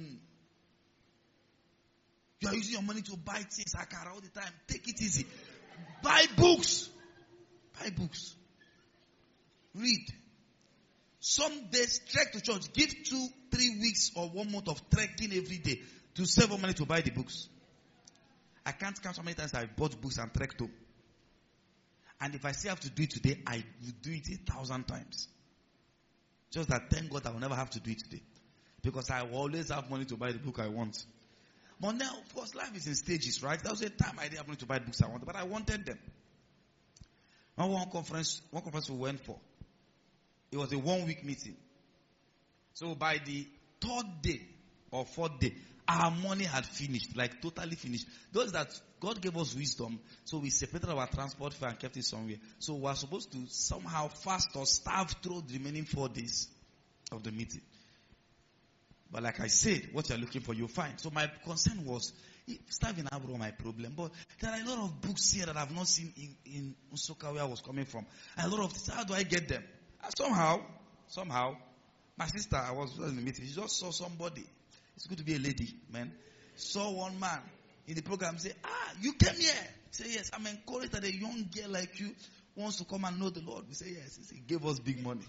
You are using your money to buy things, akara all the time. Take it easy. Buy books. Buy books. Read. Some days trek to church. Give 2-3 weeks or 1 month of trekking every day to save more money to buy the books. I can't count how many times I bought books and trekked home. And if I still have to do it today, I will do it 1,000 times. Just that, thank God I will never have to do it today. Because I will always have money to buy the book I want. But now, of course, life is in stages, right? There was a time I didn't have money to buy books I wanted, but I wanted them. One conference we went for, it was a 1-week meeting. So by the 3rd day or 4th day, our money had finished, like totally finished. Those that God gave us wisdom, so we separated our transport fare and kept it somewhere. So we were supposed to somehow fast or starve through the remaining 4 days of the meeting. But like I said, what you're looking for, you'll find. So my concern was, starving was my problem. But there are a lot of books here that I've not seen in Usoka where I was coming from. And a lot of things, how do I get them? And somehow, my sister, I was in the meeting, she just saw somebody. It's good to be a lady, man. Saw one man in the program say, you came here. Say, yes, I'm encouraged that a young girl like you wants to come and know the Lord. We say, yes. He gave us big money.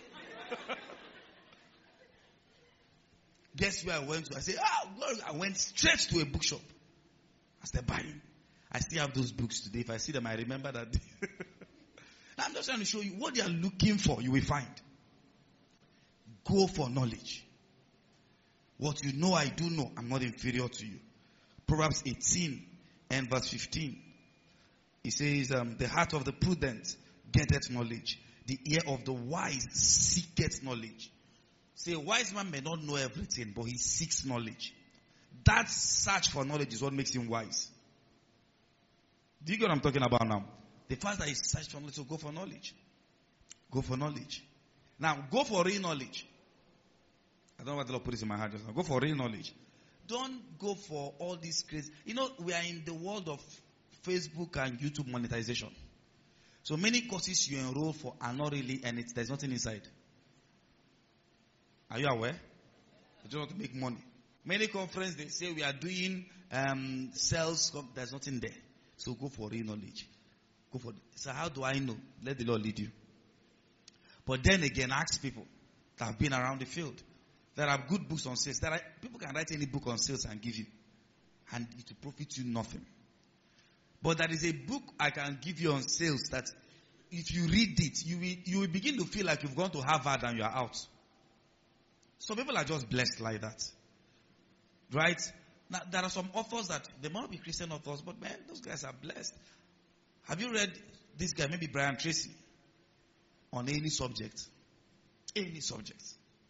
Guess where I went to? I said, glory. I went straight to a bookshop. I started buying. I still have those books today. If I see them, I remember that. I'm just trying to show you what you are looking for, you will find. Go for knowledge. What you know, I do know. I'm not inferior to you. Proverbs 18 and verse 15. It says, the heart of the prudent getteth knowledge. The ear of the wise seeketh knowledge. Say, a wise man may not know everything, but he seeks knowledge. That search for knowledge is what makes him wise. Do you get what I'm talking about now? The fact that he search for knowledge, so go for knowledge. Go for knowledge. Now, go for real knowledge. I don't know what the Lord put this in my heart just now. Go for real knowledge. Don't go for all these crazy. You know, we are in the world of Facebook and YouTube monetization. So many courses you enroll for are not really, and there's nothing inside. Are you aware? You don't want to make money. Many conferences, they say we are doing sales. There's nothing there. So go for real knowledge. Go for it. So how do I know? Let the Lord lead you. But then again, ask people that have been around the field. There are good books on sales. People can write any book on sales and give you. And it will profit you nothing. But there is a book I can give you on sales that if you read it, you will begin to feel like you've gone to Harvard and you are out. Some people are just blessed like that. Right? Now, there are some authors that, they might be Christian authors, but man, those guys are blessed. Have you read this guy, maybe Brian Tracy, on any subject? Any subject.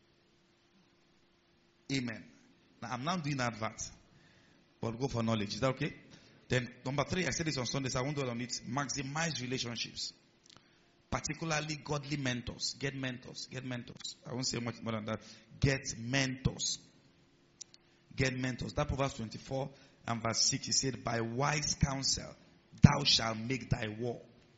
Amen. Now, I'm not doing advert, but go for knowledge. Is that okay? Then, number 3, I said this on Sundays, I won't dwell on it. Maximize relationships. Particularly godly mentors. Get mentors. Get mentors. I won't say much more than that. Get mentors. Get mentors. That Proverbs 24 and verse 6, he said, by wise counsel, thou shalt make thy war.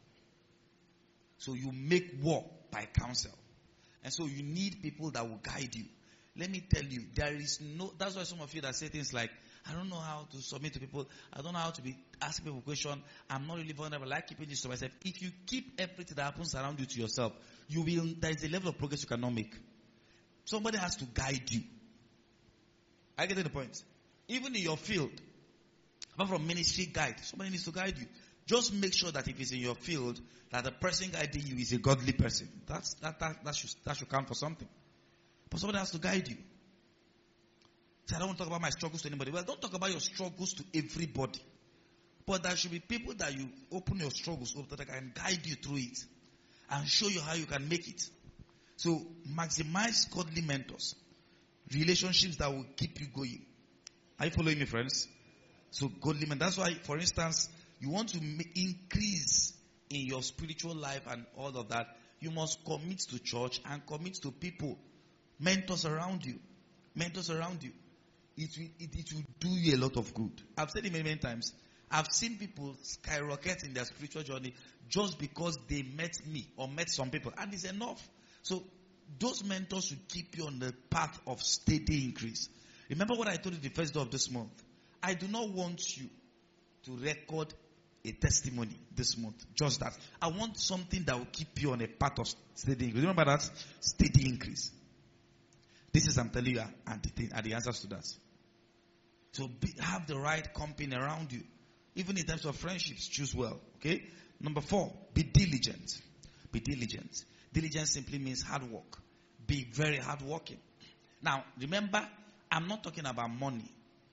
So you make war by counsel. And so you need people that will guide you. Let me tell you, there is no, that's why some of you that say things like, I don't know how to submit to people. I don't know how to be asking people questions. I'm not really vulnerable. I like keeping this to myself. If you keep everything that happens around you to yourself, there is a level of progress you cannot make. Somebody has to guide you. I get the point. Even in your field, apart from ministry guide, somebody needs to guide you. Just make sure that if it's in your field, that the person guiding you is a godly person. That should count for something. But somebody has to guide you. So I don't want to talk about my struggles to anybody. Well, don't talk about your struggles to everybody. But there should be people that you open your struggles up that can guide you through it and show you how you can make it. So maximize godly mentors. Relationships that will keep you going. Are you following me, friends? So godly mentors. That's why, for instance, you want to increase in your spiritual life and all of that, you must commit to church and commit to people. Mentors around you. Mentors around you. It will do you a lot of good. I've said it many, many times. I've seen people skyrocket in their spiritual journey just because they met me or met some people. And it's enough. So those mentors will keep you on the path of steady increase. Remember what I told you the first day of this month. I do not want you to record a testimony this month. Just that. I want something that will keep you on a path of steady increase. Remember that? Steady increase. This is, I'm telling you, are the answers to that. So have the right company around you. Even in terms of friendships, choose well. Okay? Number 4, be diligent. Be diligent. Diligence simply means hard work. Be very hardworking. Now, remember, I'm not talking about money.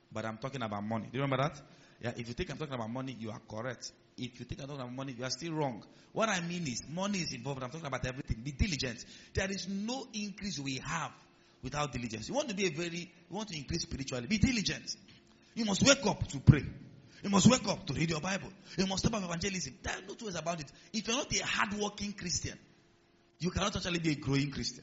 but I'm talking about money. Do you remember that? Yeah, if you think I'm talking about money, you are correct. If you think I'm talking about money, you are still wrong. What I mean is, money is involved. I'm talking about everything. Be diligent. There is no increase we have without diligence. You want to increase spiritually, be diligent. You must wake up to pray. You must wake up to read your Bible. You must step up evangelism. There are no two ways about it. If you're not a hardworking Christian, you cannot actually be a growing Christian.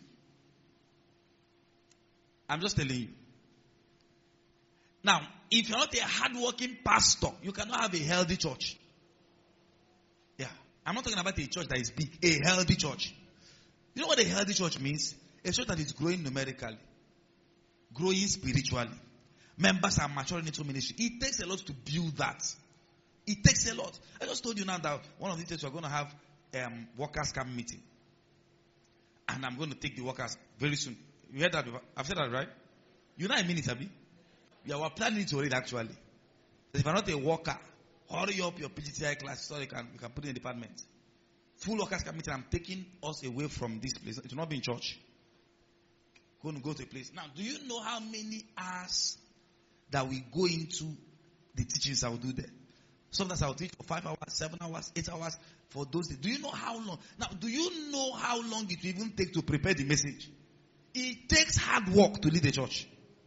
I'm just telling you. Now, if you're not a hardworking pastor, you cannot have a healthy church. Yeah. I'm not talking about a church that is big. A healthy church. You know what a healthy church means? A church that is growing numerically. Growing spiritually. Members are maturing into ministry. It takes a lot to build that. It takes a lot. I just told you now that one of the days we're going to have workers camp meeting. And I'm going to take the workers very soon. You heard that? I've said that, right? You know I mean it, Abi? Yeah, we're planning it already, actually. So if you're not a worker, hurry up your PGTI class so you can put it in the department. Full workers camp meeting. I'm taking us away from this place. It will not be in church. Going to go to a place. Now, do you know how many hours that we go into the teachings I will do there? Sometimes I will teach for 5 hours, 7 hours, 8 hours for those days. Do you know how long? Now, do you know how long it will even take to prepare the message? It takes hard work to lead a church.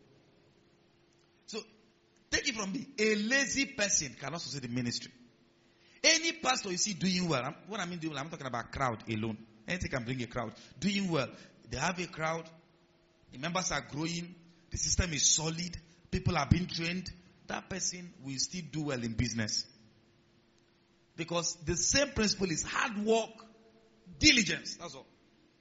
So, take it from me. A lazy person cannot succeed in ministry. Any pastor you see doing well, what I mean doing well, I'm not talking about crowd alone. Anything can bring a crowd. Doing well. They have a crowd. The members are growing. The system is solid. People are being trained. That person will still do well in business. Because the same principle is hard work, diligence. That's all.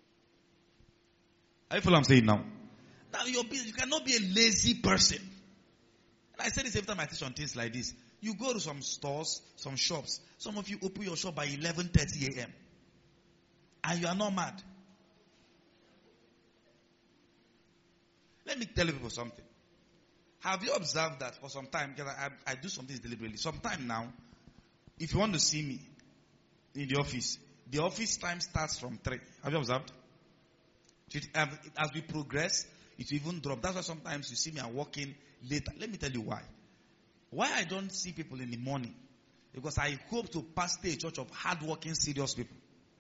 Are you following what I'm saying now? Now, your business, you cannot be a lazy person. And I say this every time I teach on things like this. You go to some stores, some shops. Some of you open your shop by 11:30 a.m. And you are not mad. Let me tell you people something. Have you observed that for some time? Because I do some things deliberately. Sometime now, if you want to see me in the office time starts from 3. Have you observed? As we progress, it will even drop. That's why sometimes you see me working later. Let me tell you why. Why I don't see people in the morning. Because I hope to pastor a church of hardworking, serious people.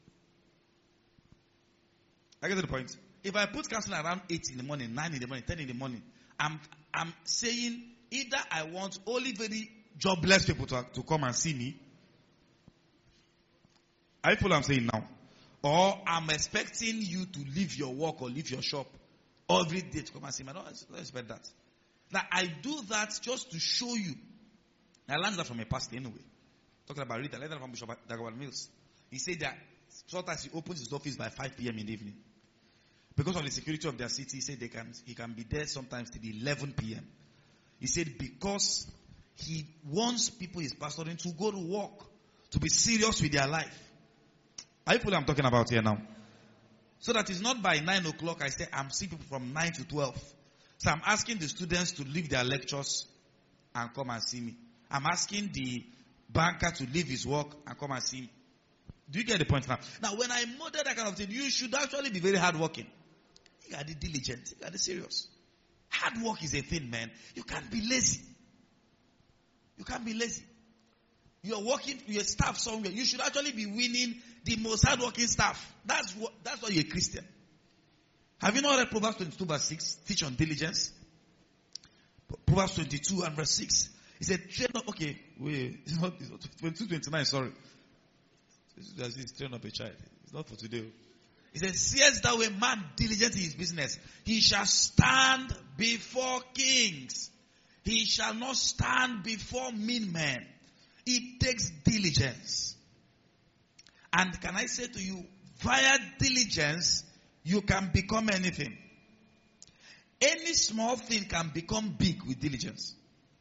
I get to the point. If I put counseling around 8 in the morning, 9 in the morning, 10 in the morning, I'm saying either I want only very jobless people to come and see me. Are you following what I'm saying now? Or I'm expecting you to leave your work or leave your shop every day to come and see me. I don't expect that. Now, I do that just to show you. I learned that from a pastor anyway. Talking about Rita. I learned that from Bishop Dagobal Mills. He said that sometimes he opens his office by 5 p.m. in the evening. Because of the security of their city, he said he can be there sometimes till 11 p.m. He said because he wants people he's pastoring to go to work, to be serious with their life. Are you following what I'm talking about here now? So that it's not by 9 o'clock I say I'm seeing people from 9 to 12. So I'm asking the students to leave their lectures and come and see me. I'm asking the banker to leave his work and come and see me. Do you get the point now? Now, when I model that kind of thing, you should actually be very hardworking. You got to be diligent. You got to be serious. Hard work is a thing, man. You can't be lazy. You can't be lazy. You are working for your staff somewhere. You should actually be winning the most hardworking staff. That's why you're a Christian. Have you not read Proverbs 22 verse 6? Teach on diligence. Proverbs 22 and verse 6. He said, train up. Okay, wait. It's not 22, 29, sorry. It's train up a child. It's not for today. He said, seest thou a man diligent in his business? He shall stand before kings. He shall not stand before mean men. It takes diligence. And can I say to you, via diligence, you can become anything. Any small thing can become big with diligence.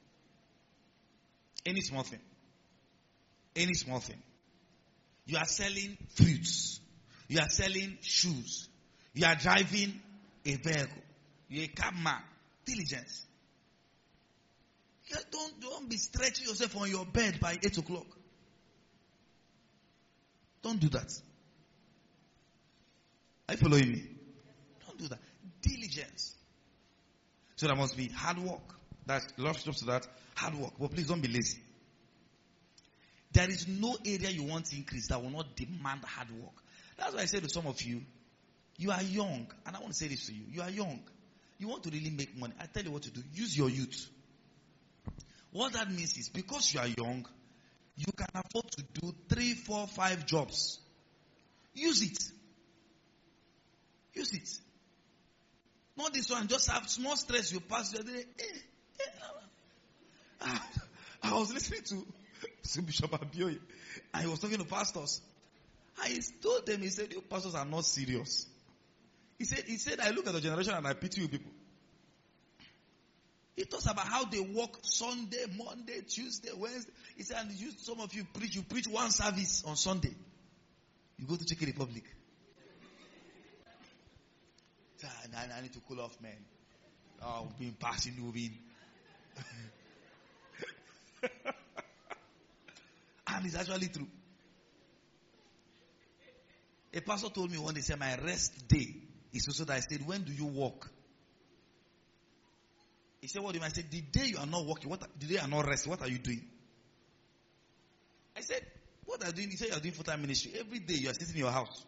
Any small thing. Any small thing. You are selling fruits. You are selling shoes. You are driving a vehicle. You're a cabman. Diligence. Don't be stretching yourself on your bed by 8 o'clock. Don't do that. Are you following me? Don't do that. Diligence. So there must be hard work. That's love stops to that. Hard work. But please don't be lazy. There is no area you want to increase that will not demand hard work. That's why I say to some of you, you are young. And I want to say this to you. You are young. You want to really make money. I tell you what to do. Use your youth. What that means is because you are young, you can afford to do 3, 4, 5 jobs. Use it. Use it. Not this one. Just have small stress. You pass your day. I was listening to Bishop Abioye, and he was talking to pastors. And he told them, he said, you pastors are not serious. He said, I look at the generation and I pity you people. He talks about how they work Sunday, Monday, Tuesday, Wednesday. He said, and some of you preach one service on Sunday. You go to Czech Republic. I need to cool off, man. Oh, being passing, moving. And it's actually true. A pastor told me one day, said, my rest day is also that. I said, when do you work? He said, what do you mean? I said, the day you are not working, the day you are not resting, what are you doing? I said, what are you doing? He said, you are doing full-time ministry. Every day you are sitting in your house.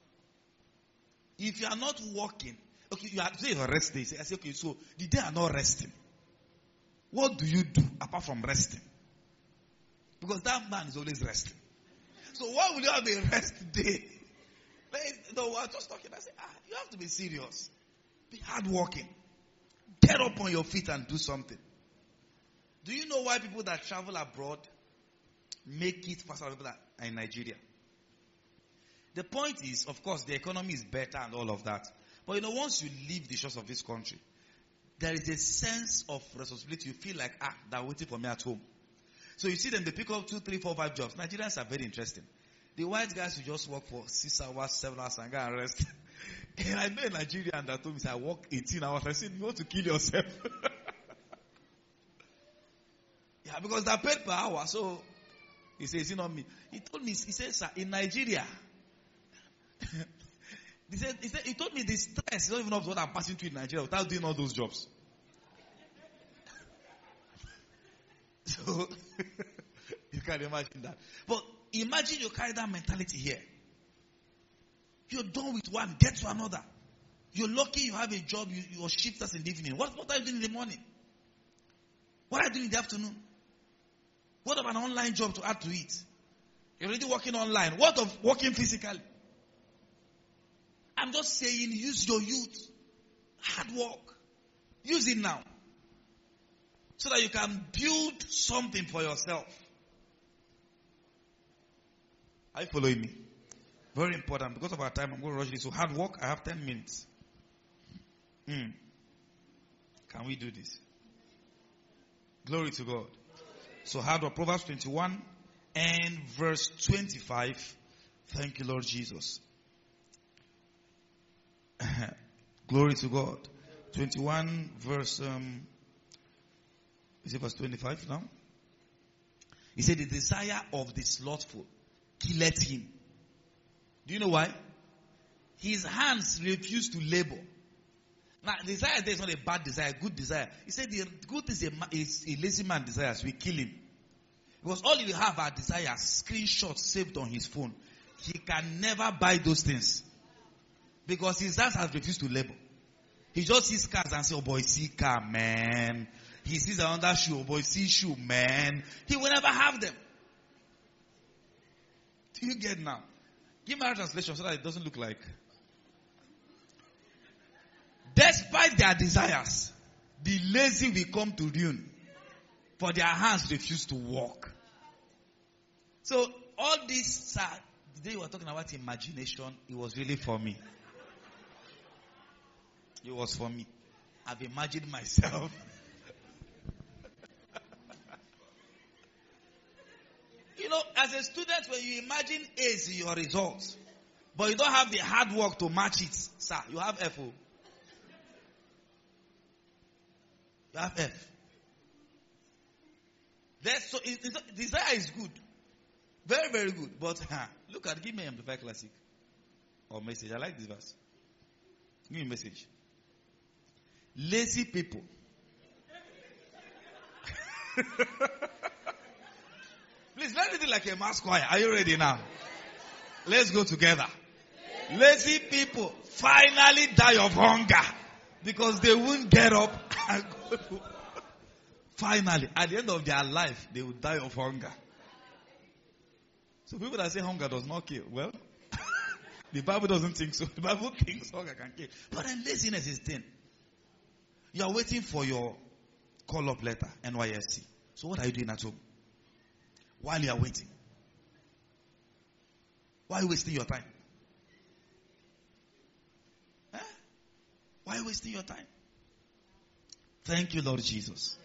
If you are not working, okay, you are saying your rest day. I said, okay, so the day you are not resting, what do you do apart from resting? Because that man is always resting. So why will you have a rest day? No, I was just talking. I said, you have to be serious. Be hardworking. Get up on your feet and do something. Do you know why people that travel abroad make it faster than people that are in Nigeria? The point is, of course, the economy is better and all of that. But once you leave the shores of this country, there is a sense of responsibility. You feel like, they're waiting for me at home. So you see them, they pick up 2, 3, 4, 5 jobs. Nigerians are very interesting. The white guys who just work for 6 hours, 7 hours and go and rest. And I know a Nigerian that told me, I work 18 hours. I said, you want to kill yourself? Yeah, because they're paid per hour. So he says, it's not me. He told me, he said, sir, in Nigeria, he told me the stress, you don't even know what I'm passing through in Nigeria without doing all those jobs. So, you can imagine that. But imagine you carry that mentality here. You're done with one, get to another. You're lucky you have a job, your shift starts in the evening. What are you doing in the morning? What are you doing in the afternoon? What of an online job to add to it? You're already working online. What of working physically? I'm just saying, use your youth. Hard work. Use it now. So that you can build something for yourself. Are you following me? Very important. Because of our time, I'm going to rush this. So hard work, I have 10 minutes. Can we do this? Glory to God. So hard work, Proverbs 21 and verse 25. Thank you, Lord Jesus. Glory to God. 21 verse... is it verse 25 now? He said, the desire of the slothful killeth him. Do you know why? His hands refuse to labor. Now, desire there is not a bad desire, good desire. He said the good is a lazy man desires, we kill him. Because all he will have are desires, screenshots saved on his phone. He can never buy those things. Because his hands have refused to labor. He just sees cars and says, oh boy, see car, man. He sees another shoe, oh boy, see shoe, man. He will never have them. Do you get now? Give me a translation so that it doesn't look like. Despite their desires, the lazy will come to ruin, for their hands refuse to walk. So all this, the day you were talking about imagination, it was really for me. It was for me. I've imagined myself. As a student, when you imagine A's in your results, but you don't have the hard work to match it, sir, you have F. You have F. Desire is good. Very, very good. But give me Amplified Classic. Or Message. I like this verse. Give me Message. Lazy people Please, let it be like a mass choir. Are you ready now? Let's go together. Lazy people finally die of hunger because they won't get up and go to. Finally, at the end of their life, they will die of hunger. So people that say hunger does not kill, well, the Bible doesn't think so. The Bible thinks hunger can kill. But then laziness is thin. You are waiting for your call-up letter, NYSC. So what are you doing at home? While you are waiting. Why are you wasting your time? Huh? Why are you wasting your time? Thank you, Lord Jesus.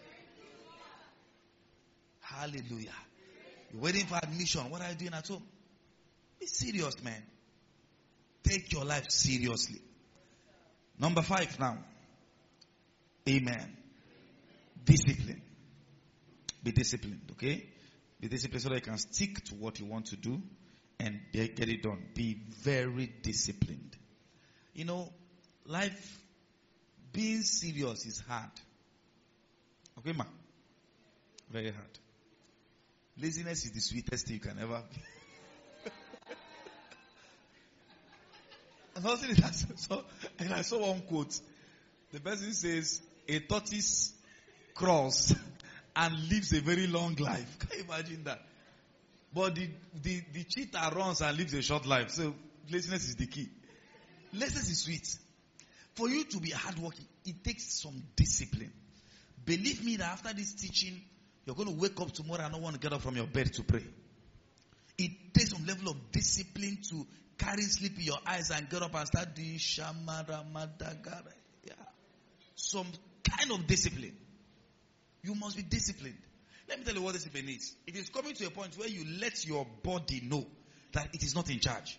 Hallelujah. You're waiting for admission. What are you doing at home? Be serious, man. Take your life seriously. Number 5 now. Amen. Discipline. Be disciplined, okay? Be disciplined so that you can stick to what you want to do and get it done. Be very disciplined. You know, life, being serious is hard. Okay, ma? Very hard. Laziness is the sweetest thing you can ever be. And I saw one quote. The person says, a tortoise crawls and lives a very long life. Can you imagine that? But the cheetah runs and lives a short life. So laziness is the key. Laziness is sweet. For you to be hardworking, it takes some discipline. Believe me that after this teaching, you're going to wake up tomorrow and not want to get up from your bed to pray. It takes some level of discipline to carry sleep in your eyes and get up and start doing Shamara Madagara. Yeah. Some kind of discipline. You must be disciplined. Let me tell you what discipline is. It is coming to a point where you let your body know that it is not in charge.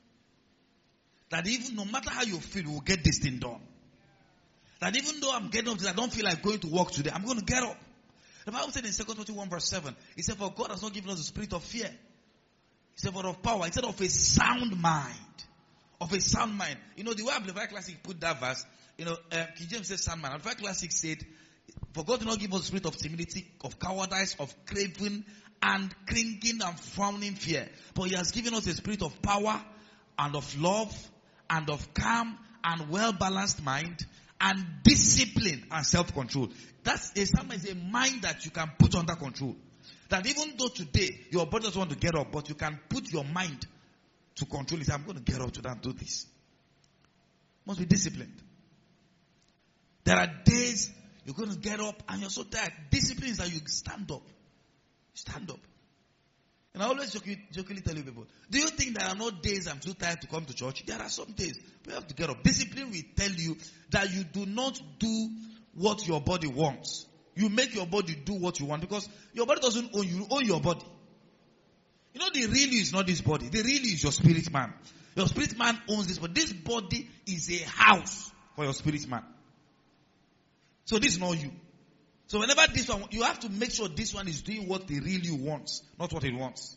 That even no matter how you feel, you will get this thing done. That even though I'm getting up today, I don't feel like going to work today, I'm going to get up. The Bible said in 2 Timothy 1 verse 7, it said, for God has not given us the spirit of fear. He said, but of power. He said, of a sound mind. Of a sound mind. You know, the way Amplified Classic put that verse, you know, King James says sound mind. Amplified Classic said, for God did not give us the spirit of timidity, of cowardice, of craving, and cringing and frowning fear. But He has given us a spirit of power, and of love, and of calm, and well-balanced mind, and discipline and self-control. That's a sound mind, is a mind that you can put under control. That even though today your body doesn't want to get up, but you can put your mind to control it. I'm going to get up today and do this. Must be disciplined. There are days you're going to get up and you're so tired. Discipline is that you stand up. Stand up. And I always jokingly tell you people, do you think there are no days I'm too tired to come to church? There are some days, but you have to get up. Discipline will tell you that you do not do what your body wants. You make your body do what you want because your body doesn't own you. You own your body. You know, the real you is not this body. The real you is your spirit man. Your spirit man owns this body. This body is a house for your spirit man. So this is not you. So whenever this one, you have to make sure this one is doing what the real you wants, not what it wants.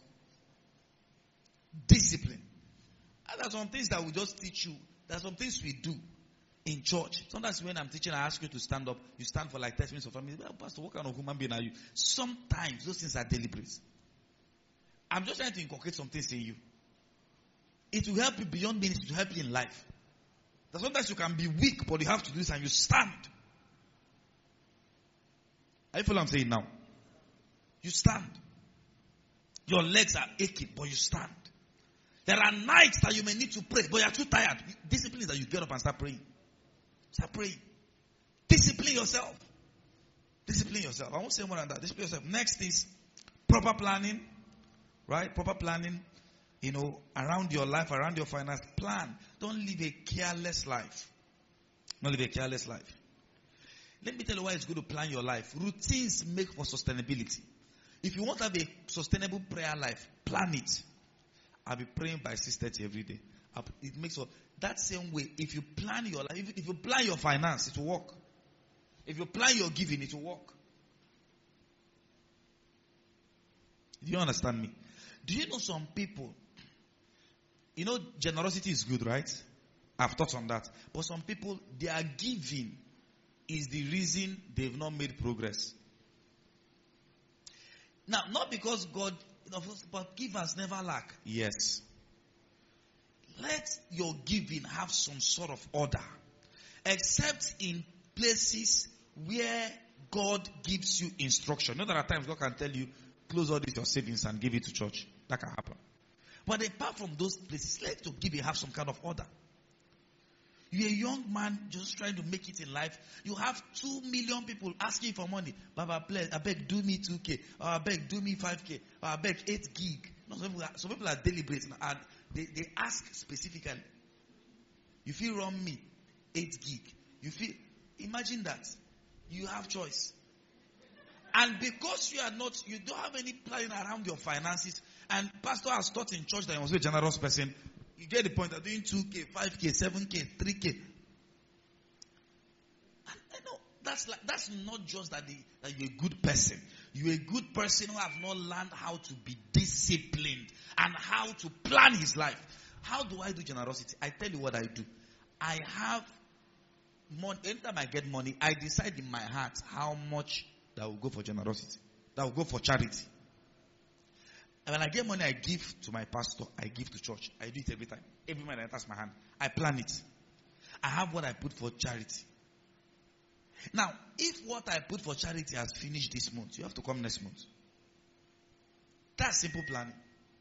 Discipline. And there are some things that we just teach you. There are some things we do in church. Sometimes when I'm teaching, I ask you to stand up. You stand for like 30 minutes or 5 minutes. Well, Pastor, what kind of human being are you? Sometimes those things are deliberate. I'm just trying to inculcate some things in you. It will help you beyond ministry. It will help you in life. That sometimes you can be weak, but you have to do this and you stand. Are you following what I'm saying now? You stand. Your legs are aching, but you stand. There are nights that you may need to pray, but you are too tired. Discipline is that you get up and start praying. Start praying. Discipline yourself. Discipline yourself. I won't say more than that. Discipline yourself. Next is proper planning. Right? Proper planning. You know, around your life, around your finance. Plan. Don't live a careless life. Don't live a careless life. Let me tell you why it's good to plan your life. Routines make for sustainability. If you want to have a sustainable prayer life, plan it. I'll be praying by 6:30 every day. It makes that same way. If you plan your life, if you plan your finance, it will work. If you plan your giving, it will work. Do you understand me? Do you know some people? You know, generosity is good, right? I've taught on that. But some people, their giving is the reason they've not made progress. Now, not because God, but givers never lack. Yes. Let your giving have some sort of order. Except in places where God gives you instruction. Not that at times God can tell you, close all this your savings and give it to church. That can happen. But apart from those places, let your giving have some kind of order. You're a young man just trying to make it in life. You have 2 million people asking for money. Baba, please, I beg, do me 2K. Or I beg, do me 5K. Or I beg, 8 gig. No, some people are deliberating and they ask specifically. You feel wrong me, 8 gig. Imagine that. You have choice. And because you don't have any planning around your finances, and pastor has taught in church that you must be a generous person, you get the point of doing 2K, 5K, 7K, 3K. And I know that's not just that you're a good person. You're a good person who have not learned how to be disciplined and how to plan his life. How do I do generosity? I tell you what I do. I have money. Anytime I get money, I decide in my heart how much that will go for generosity, that will go for charity. And when I get money, I give to my pastor, I give to church. I do it every time. Every month I touch my hand. I plan it. I have what I put for charity. Now, if what I put for charity has finished this month, you have to come next month. That's simple planning.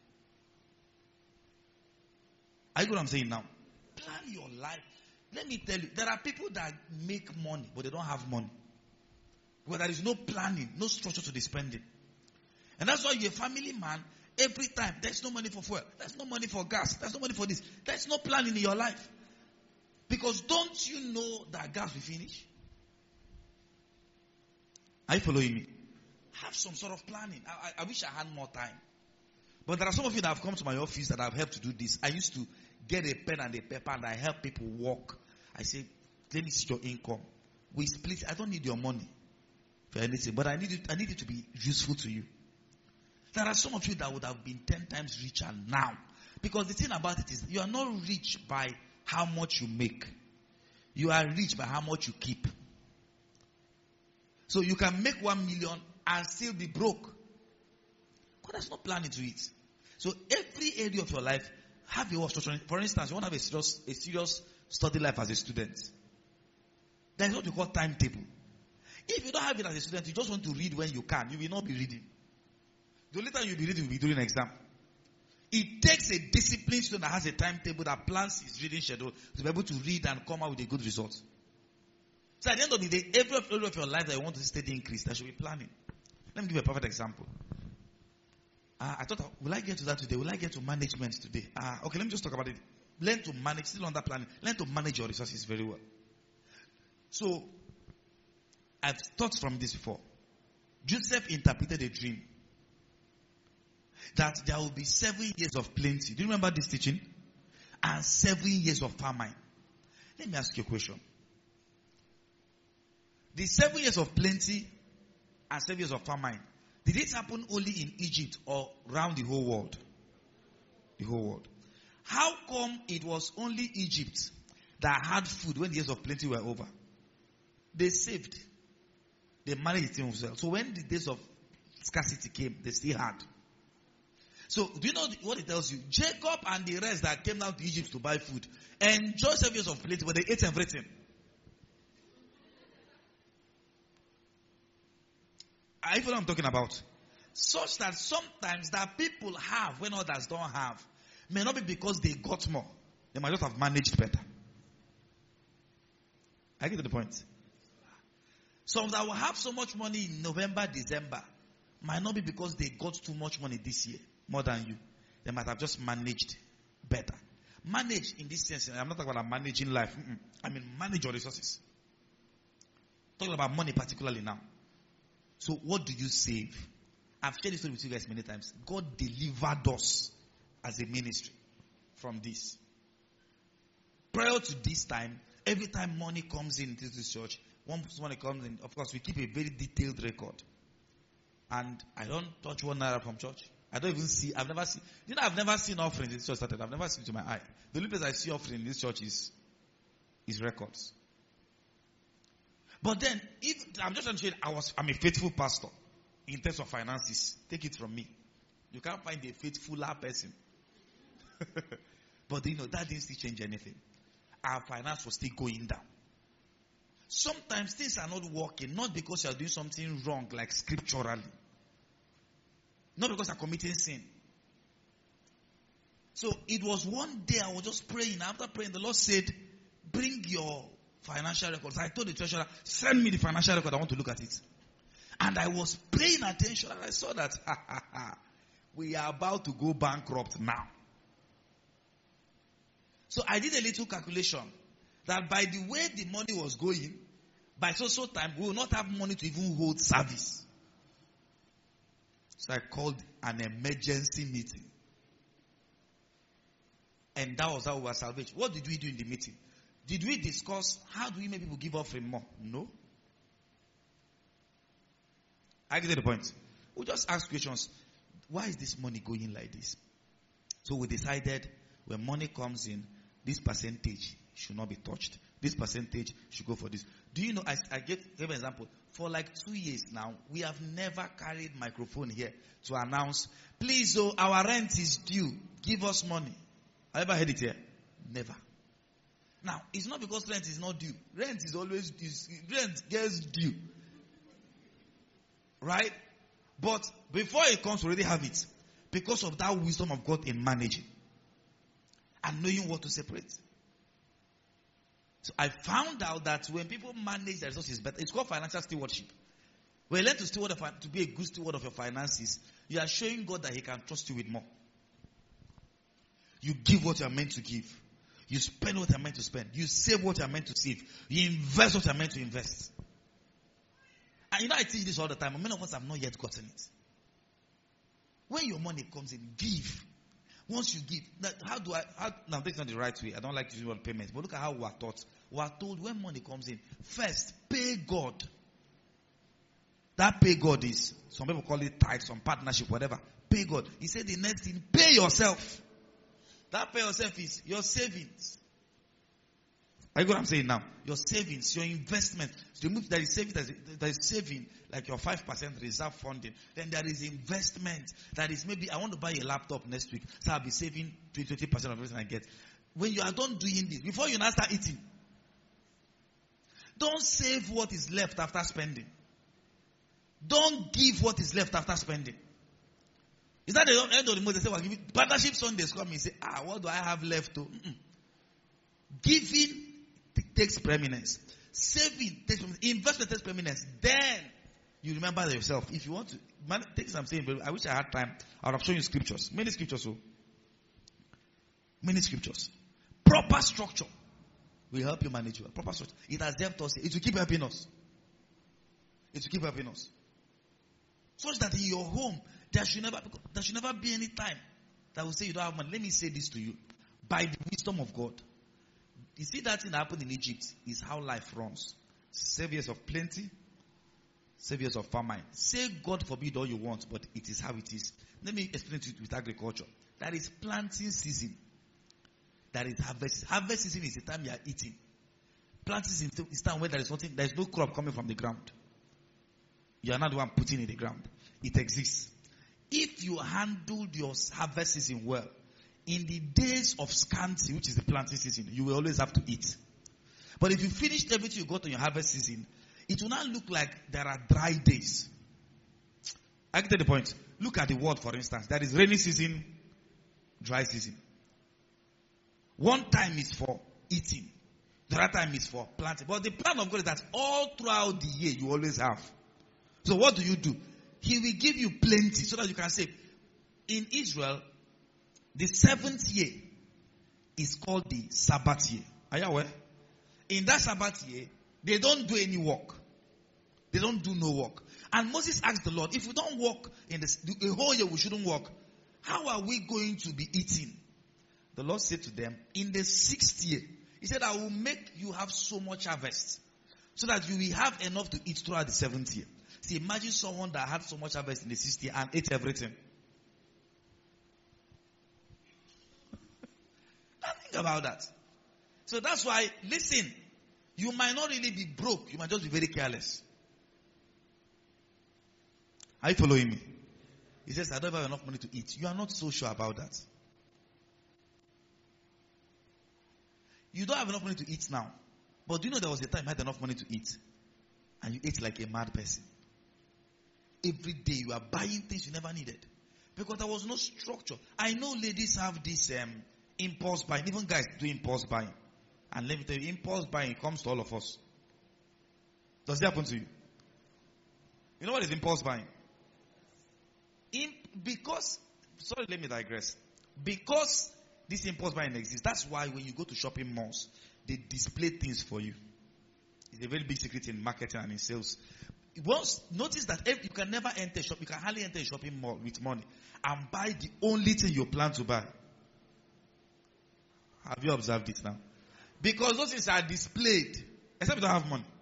Are you get what I'm saying now? Plan your life. Let me tell you, there are people that make money, but they don't have money. Because there is no planning, no structure to the spending. And that's why you're a family man. Every time, there's no money for fuel. There's no money for gas. There's no money for this. There's no planning in your life. Because don't you know that gas will finish? Are you following me? Have some sort of planning. I wish I had more time. But there are some of you that have come to my office that I've helped to do this. I used to get a pen and a paper and I help people work. I say, let me see your income. We split. I don't need your money for anything, but I need it to be useful to you. There are some of you that would have been 10 times richer now. Because the thing about it is, you are not rich by how much you make. You are rich by how much you keep. So you can make 1 million and still be broke. God has no planning to it. So every area of your life, have your structure. For instance, you want to have a serious study life as a student. There is what you call timetable. If you don't have it as a student, you just want to read when you can. You will not be reading. The only time you'll be reading will be during an exam. It takes a disciplined student that has a timetable that plans his reading schedule to be able to read and come out with a good result. So at the end of the day, every area of your life that you want to steady increase, there should be planning. Let me give you a perfect example. I thought, will I get to that today? Will I get to management today? Okay, let me just talk about it. Learn to manage, still under planning. Learn to manage your resources very well. So, I've taught from this before. Joseph interpreted a dream that there will be 7 years of plenty. Do you remember this teaching? And 7 years of famine. Let me ask you a question. The 7 years of plenty and 7 years of famine, did it happen only in Egypt or around the whole world? The whole world. How come it was only Egypt that had food when the years of plenty were over? They saved. They managed it themselves. So when the days of scarcity came, they still had. So do you know what it tells you? Jacob and the rest that came down to Egypt to buy food enjoyed 7 years of plenty, but they ate everything. Are you know what I'm talking about? Such that sometimes that people have when others don't have may not be because they got more. They might just have managed better. I get to the point. Some that will have so much money in November, December might not be because they got too much money this year, more than you. They might have just managed better. Manage in this sense, I'm not talking about managing life. I mean manage your resources. I'm talking about money particularly now. So what do you save? I've shared this story with you guys many times. God delivered us as a ministry from this. Prior to this time, every time money comes into this church, once money comes in, of course, we keep a very detailed record. And I don't touch 1 naira from church. I don't even see, I've never seen offering in this church started. I've never seen it to my eye. The only place I see offering in this church is records. But then, I'm just trying to say, I'm a faithful pastor. in terms of finances. Take it from me. You can't find a faithfuler person. But that didn't still change anything. Our finance was still going down. Sometimes things are not working, not because you are doing something wrong, like scripturally. Not because you are committing sin. So it was one day I was just praying. After praying, the Lord said, bring your financial records. I told the treasurer, send me the financial record. I want to look at it. And I was paying attention and I saw that we are about to go bankrupt now. So I did a little calculation that by the way the money was going, by so time, we will not have money to even hold service. So I called an emergency meeting. And that was how we were salvaged. What did we do in the meeting? Did we discuss how do we make people give offering more? No. I get the point. We just ask questions. Why is this money going like this? So we decided when money comes in, this percentage should not be touched. This percentage should go for this. Do you know, I give an example. For like 2 years now, we have never carried microphone here to announce, please, our rent is due. Give us money. Have you ever heard it here? Never. Now, it's not because rent is not due. Rent gets due. Right? But before it comes, we already have it. Because of that wisdom of God in managing. And knowing what to separate. So I found out that when people manage their resources better, it's called financial stewardship. When you learn to be a good steward of your finances, you are showing God that He can trust you with more. You give what you are meant to give. You spend what you are meant to spend. You save what you are meant to save. You invest what you are meant to invest. And I teach this all the time, and many of us have not yet gotten it. When your money comes in, give. Once you give, now this is not the right way. I don't like to use payments, but look at how we are taught. We are told when money comes in, first pay God. That pay God is, some people call it tithe, some partnership, whatever. Pay God. He said the next thing, pay yourself. That pay yourself is your savings. Are you what I'm saying now? Your savings, your investment. So there is saving, like your 5% reserve funding. Then there is investment. That is maybe I want to buy a laptop next week. So I'll be saving 20% of everything I get. When you are done doing this, before you now start eating, don't save what is left after spending. Don't give what is left after spending. Is that the end of the month? They say, well, give it. Partnership Sundays come and say, what do I have left to? Giving takes preeminence. Saving takes preeminence. Investment takes preeminence. Then you remember yourself. If you want to, things I'm saying, I wish I had time. I would have shown you scriptures. Many scriptures. Many scriptures. Proper structure will help you manage well. Proper structure. It has helped us. It will keep helping us. It will keep helping us. Such that in your home, there should never be any time that will say you don't have money. Let me say this to you. By the wisdom of God. You see that thing that happened in Egypt is how life runs. 7 years of plenty, 7 years of famine. Say God forbid all you want, but it is how it is. Let me explain to you with agriculture. That is planting season. That is harvest. Harvest season is the time you are eating. Planting season is the time where there is no crop coming from the ground. You are not the one putting in the ground. It exists. If you handled your harvest season well, in the days of scanty, which is the planting season, you will always have to eat. But if you finished everything you got on your harvest season, it will not look like there are dry days. I get the point. Look at the world, for instance. There is rainy season, dry season. One time is for eating. The other time is for planting. But the plan of God is that all throughout the year, you always have. So what do? He will give you plenty so that you can say, in Israel, the 7th year is called the Sabbath year. Are you aware? In that Sabbath year, they don't do any work. They don't do no work. And Moses asked the Lord, if we don't work in the whole year, we shouldn't work. How are we going to be eating? The Lord said to them, in the 6th year, He said, I will make you have so much harvest so that you will have enough to eat throughout the 7th year. See, imagine someone that had so much harvest in the 6th year and ate everything. Think about that. So that's why, listen, you might not really be broke. You might just be very careless. Are you following me? He says, I don't have enough money to eat. You are not so sure about that. You don't have enough money to eat now. But do you know there was a time you had enough money to eat? And you ate like a mad person. Every day you are buying things you never needed. Because there was no structure. I know ladies have this impulse buying. Even guys do impulse buying. And let me tell you, impulse buying comes to all of us. Does it happen to you? You know what is impulse buying? Let me digress. Because this impulse buying exists, that's why when you go to shopping malls, they display things for you. It's a very big secret in marketing and in sales. Notice that you can never enter a shop, you can hardly enter a shopping mall with money and buy the only thing you plan to buy. Have you observed it now? Because those things are displayed, except you don't have money.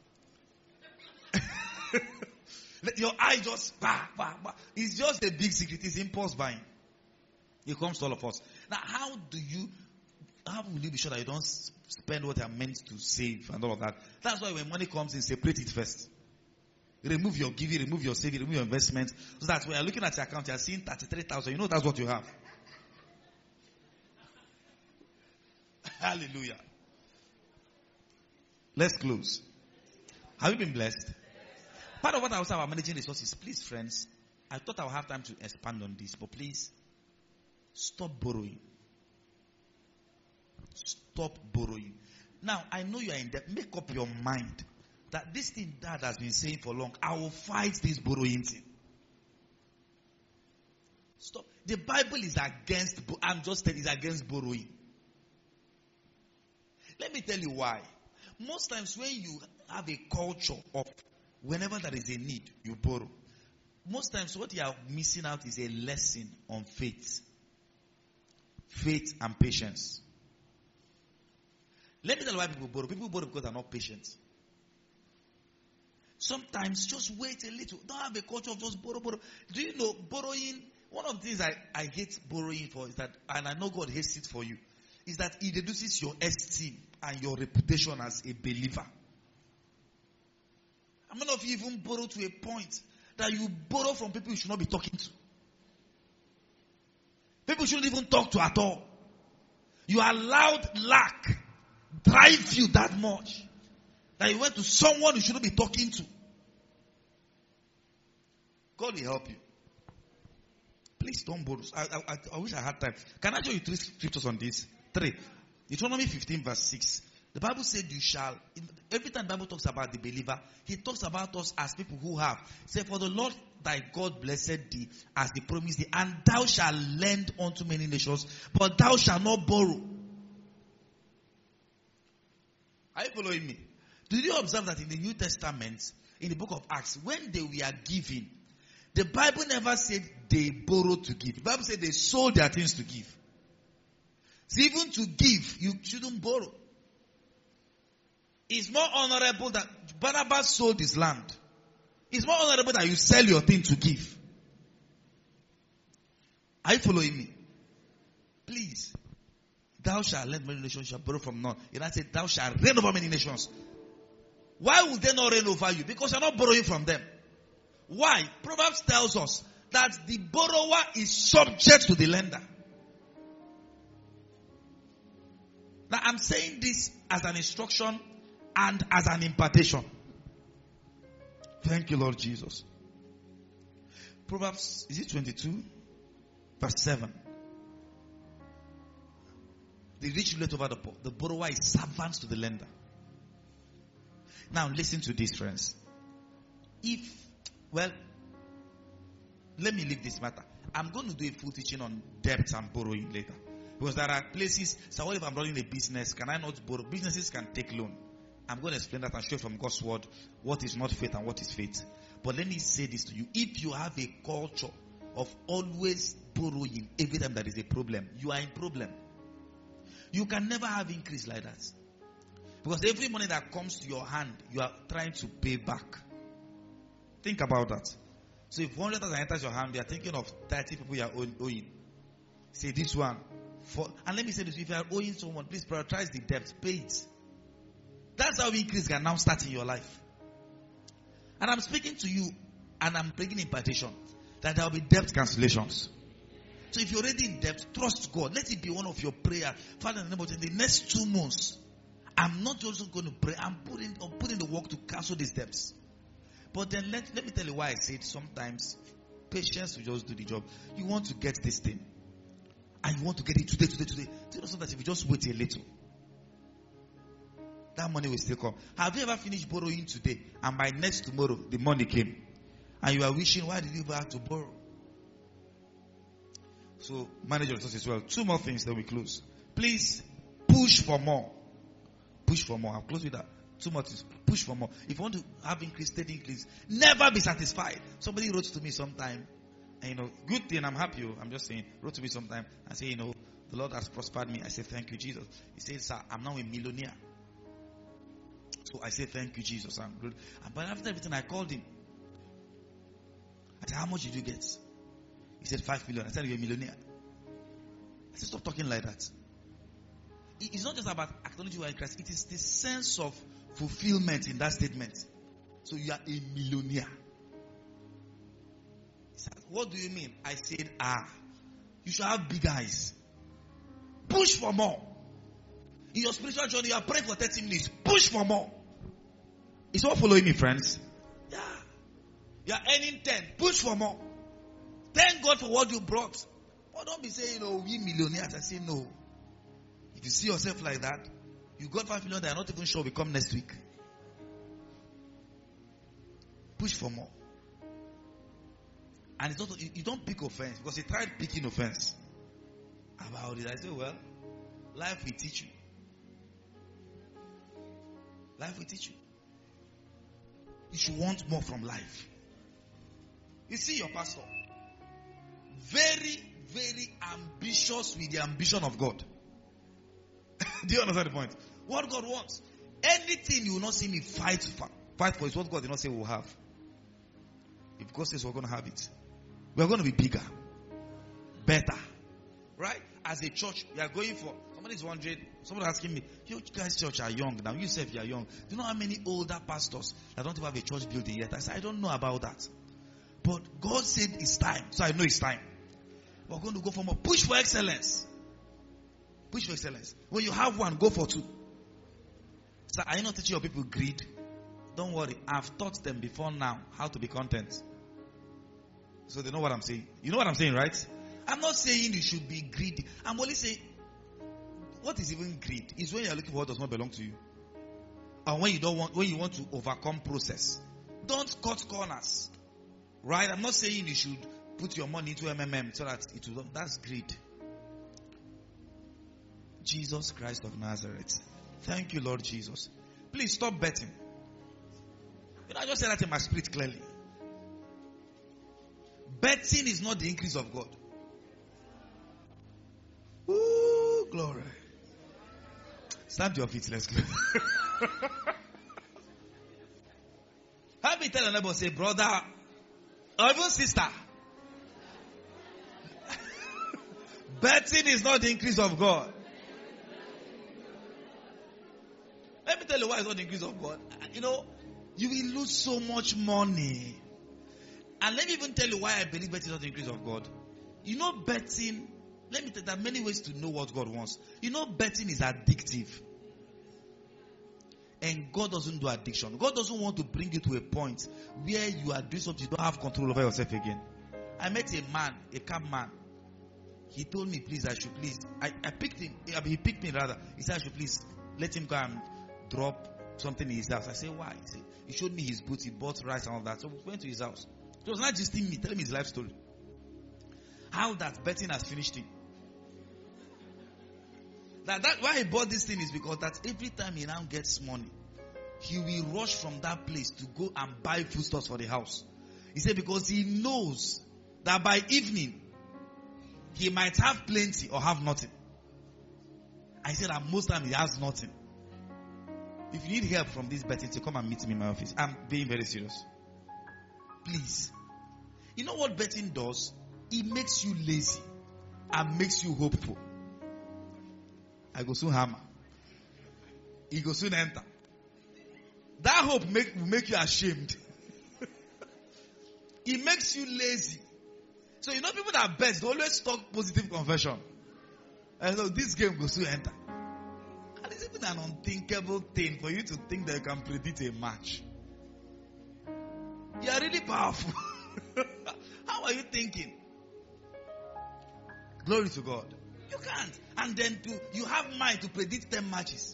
Your eye just, it's just a big secret. It's impulse buying. It comes to all of us. Now, how will you be sure that you don't spend what you are meant to save and all of that? That's why when money comes in, separate it first. Remove your giving, remove your saving, remove your investment. So that when you're looking at your account, you're seeing 33,000. You know that's what you have. Hallelujah. Let's close. Have you been blessed? Part of what I was about managing resources, please, friends, I thought I would have time to expand on this, but please, stop borrowing. Stop borrowing. Now, I know you are in debt. Make up your mind that this thing Dad has been saying for long, I will fight this borrowing thing. Stop. The Bible is against borrowing. Let me tell you why. Most times when you have a culture of whenever there is a need, you borrow. Most times what you are missing out is a lesson on faith. Faith and patience. Let me tell you why people borrow. People borrow because they're not patient. Sometimes just wait a little. Don't have a culture of just borrow. Do you know borrowing? One of the things I hate borrowing for is that, and I know God hates it for you, is that it reduces your esteem and your reputation as a believer. How many of you even borrow to a point that you borrow from people you should not be talking to? People shouldn't even talk to at all. You allowed lack drive you that much that you went to someone you shouldn't be talking to. God will help you. Please don't borrow. I wish I had time. Can I show you 3 scriptures on this? 3. Deuteronomy 15 verse 6. The Bible said you shall. Every time the Bible talks about the believer, he talks about us as people who have. Say, for the Lord thy God blessed thee as he promised thee, and thou shalt lend unto many nations, but thou shalt not borrow. Are you following me? Did you observe that in the New Testament, in the book of Acts, when they were giving, the Bible never said they borrowed to give. The Bible said they sold their things to give. So even to give, you shouldn't borrow. It's more honorable that Barnabas sold his land. It's more honorable that you sell your thing to give. Are you following me? Please. Thou shalt lend many nations, shalt borrow from none. You know, I said, thou shalt reign over many nations. Why would they not reign over you? Because you're not borrowing from them. Why? Proverbs tells us that the borrower is subject to the lender. Now, I'm saying this as an instruction and as an impartation. Thank you, Lord Jesus. Proverbs, is it 22? Verse 7. The rich relate over the poor. The borrower is servant to the lender. Now, listen to this, friends. Let me leave this matter. I'm going to do a full teaching on debt and borrowing later. Because there are places, so what if I'm running a business? Can I not borrow? Businesses can take loan. I'm going to explain that and show from God's word what is not faith and what is faith. But let me say this to you. If you have a culture of always borrowing every time there is a problem, you are in problem. You can never have increase like that. Because every money that comes to your hand, you are trying to pay back. Think about that. So if 100,000 enters your hand, you are thinking of 30 people you are owing. Say this one. And let me say this, if you are owing someone, please prioritize the debt, pay it. That's how increase can now start in your life. And I'm speaking to you And I'm bringing impartation that there will be debt cancellations. So if you're already in debt, trust God. Let it be one of your prayers. Father, in the next 2 months, I'm not just going to pray. I'm putting the work to cancel these debts. But then let me tell you why I said sometimes patience will just do the job. You want to get this thing. And you want to get it today. Do you know that if you just wait a little, that money will still come. Have you ever finished borrowing today and by next tomorrow the money came? And you are wishing, why did you ever have to borrow? So manage your resources well. 2 more things, then we close. Please push for more. Push for more. I'll close with that. 2 more things. Push for more. If you want to have increase, steady increase, never be satisfied. Somebody wrote to me sometime, and good thing, I'm happy. I'm just saying, wrote to me sometime and say, the Lord has prospered me. I said, thank you, Jesus. He said, sir, I'm now a millionaire. So I said, thank you, Jesus. I'm good. But after everything, I called him. I said, how much did you get? He said, 5 million. I said, you're a millionaire. I said, stop talking like that. It's not just about acknowledging you are in Christ. It is the sense of fulfillment in that statement. So you are a millionaire. He said, what do you mean? I said, you should have big eyes. Push for more. In your spiritual journey, you are praying for 30 minutes. Push for more. Is all following me, friends? Yeah. You are earning 10. Push for more. Thank God for what you brought. But don't be saying, we millionaires. I say no. If you see yourself like that, you got 5 million that are not even sure will come next week. Push for more. And it's not, you don't pick offense, because he tried picking offense about it. I say, well, life will teach you. Life will teach you. You should want more from life. You see your pastor, very, very ambitious with the ambition of God. Do you understand the point? What God wants. Anything you will not see me fight for is what God did not say we'll have. If God says we're going to have it, we're going to be bigger, better. Right? As a church, we are going for, somebody's wondering, somebody asking me, you guys church are young now, you say you are young. Do you know how many older pastors that don't even have a church building yet? I said, I don't know about that. But God said it's time, so I know it's time. We're going to go for more. Push for excellence. Push for excellence. When you have one, go for 2. So are you not teaching your people greed? Don't worry. I've taught them before now how to be content. So they know what I'm saying. You know what I'm saying, right? I'm not saying you should be greedy. I'm only saying, what is even greed? Is when you're looking for what does not belong to you. And when you want to overcome process. Don't cut corners. Right? I'm not saying you should put your money into MMM so that it will, that's greed. Jesus Christ of Nazareth. Thank you, Lord Jesus. Please stop betting. I just said that in my spirit clearly. Betting is not the increase of God. Ooh, glory. Stand to your feet, let's go. Have me tell a neighbor, say, brother, or even sister. Betting is not the increase of God. Let me tell you why it's not the increase of God. You will lose so much money. And let me even tell you why I believe betting is not the increase of God. Betting, let me tell you, there are many ways to know what God wants. Betting is addictive. And God doesn't do addiction. God doesn't want to bring you to a point where you are doing something you don't have control over yourself again. I met a man, a cab man. He told me, please, I should please. I picked him. He picked me rather. He said, I should please let him go and drop something in his house. I said, why? He showed me his boots. He bought rice and all that. So we went to his house. It was not just me, telling me his life story. How that betting has finished him. That why he bought this thing is because that every time he now gets money, he will rush from that place to go and buy foodstuffs for the house. He said because he knows that by evening, he might have plenty or have nothing. I said that most time he has nothing. If you need help from this betting, come and meet me in my office. I'm being very serious. Please. You know what betting does? It makes you lazy and makes you hopeful. I go soon hammer. He go soon enter. That hope will make you ashamed. it makes you lazy. So you know people that bet, they always talk positive confession. And so this game goes to enter. And it's even an unthinkable thing for you to think that you can predict a match. You are really powerful. How are you thinking? Glory to God. You can't. And then you have mind to predict 10 matches.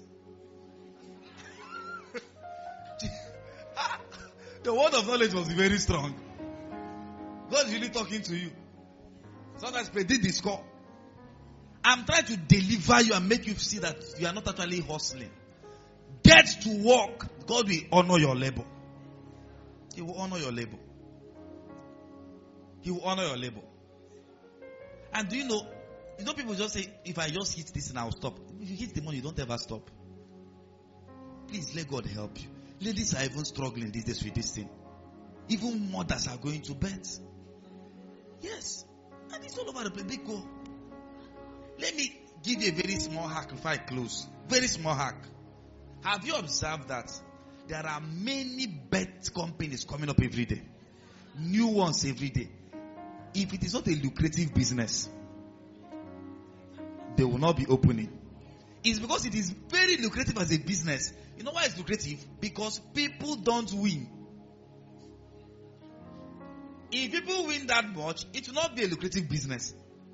The word of knowledge was very strong. God is really talking to you. Sometimes predict the score. I'm trying to deliver you and make you see that you are not actually hustling. Get to work. God will honor your labor. He will honor your labor. He will honor your labor. And do you know people just say, if I just hit this and I'll stop. If you hit the money, you don't ever stop. Please let God help you. Ladies are even struggling these days with this thing. Even mothers are going to bed. Yes. And it's all over the place. They go. Let me give you a very small hack before I close. Very small hack. Have you observed that there are many bet companies coming up every day? New ones every day. If it is not a lucrative business, they will not be opening. It's because it is very lucrative as a business. You know why it's lucrative? Because people don't win. If people win that much, it will not be a lucrative business.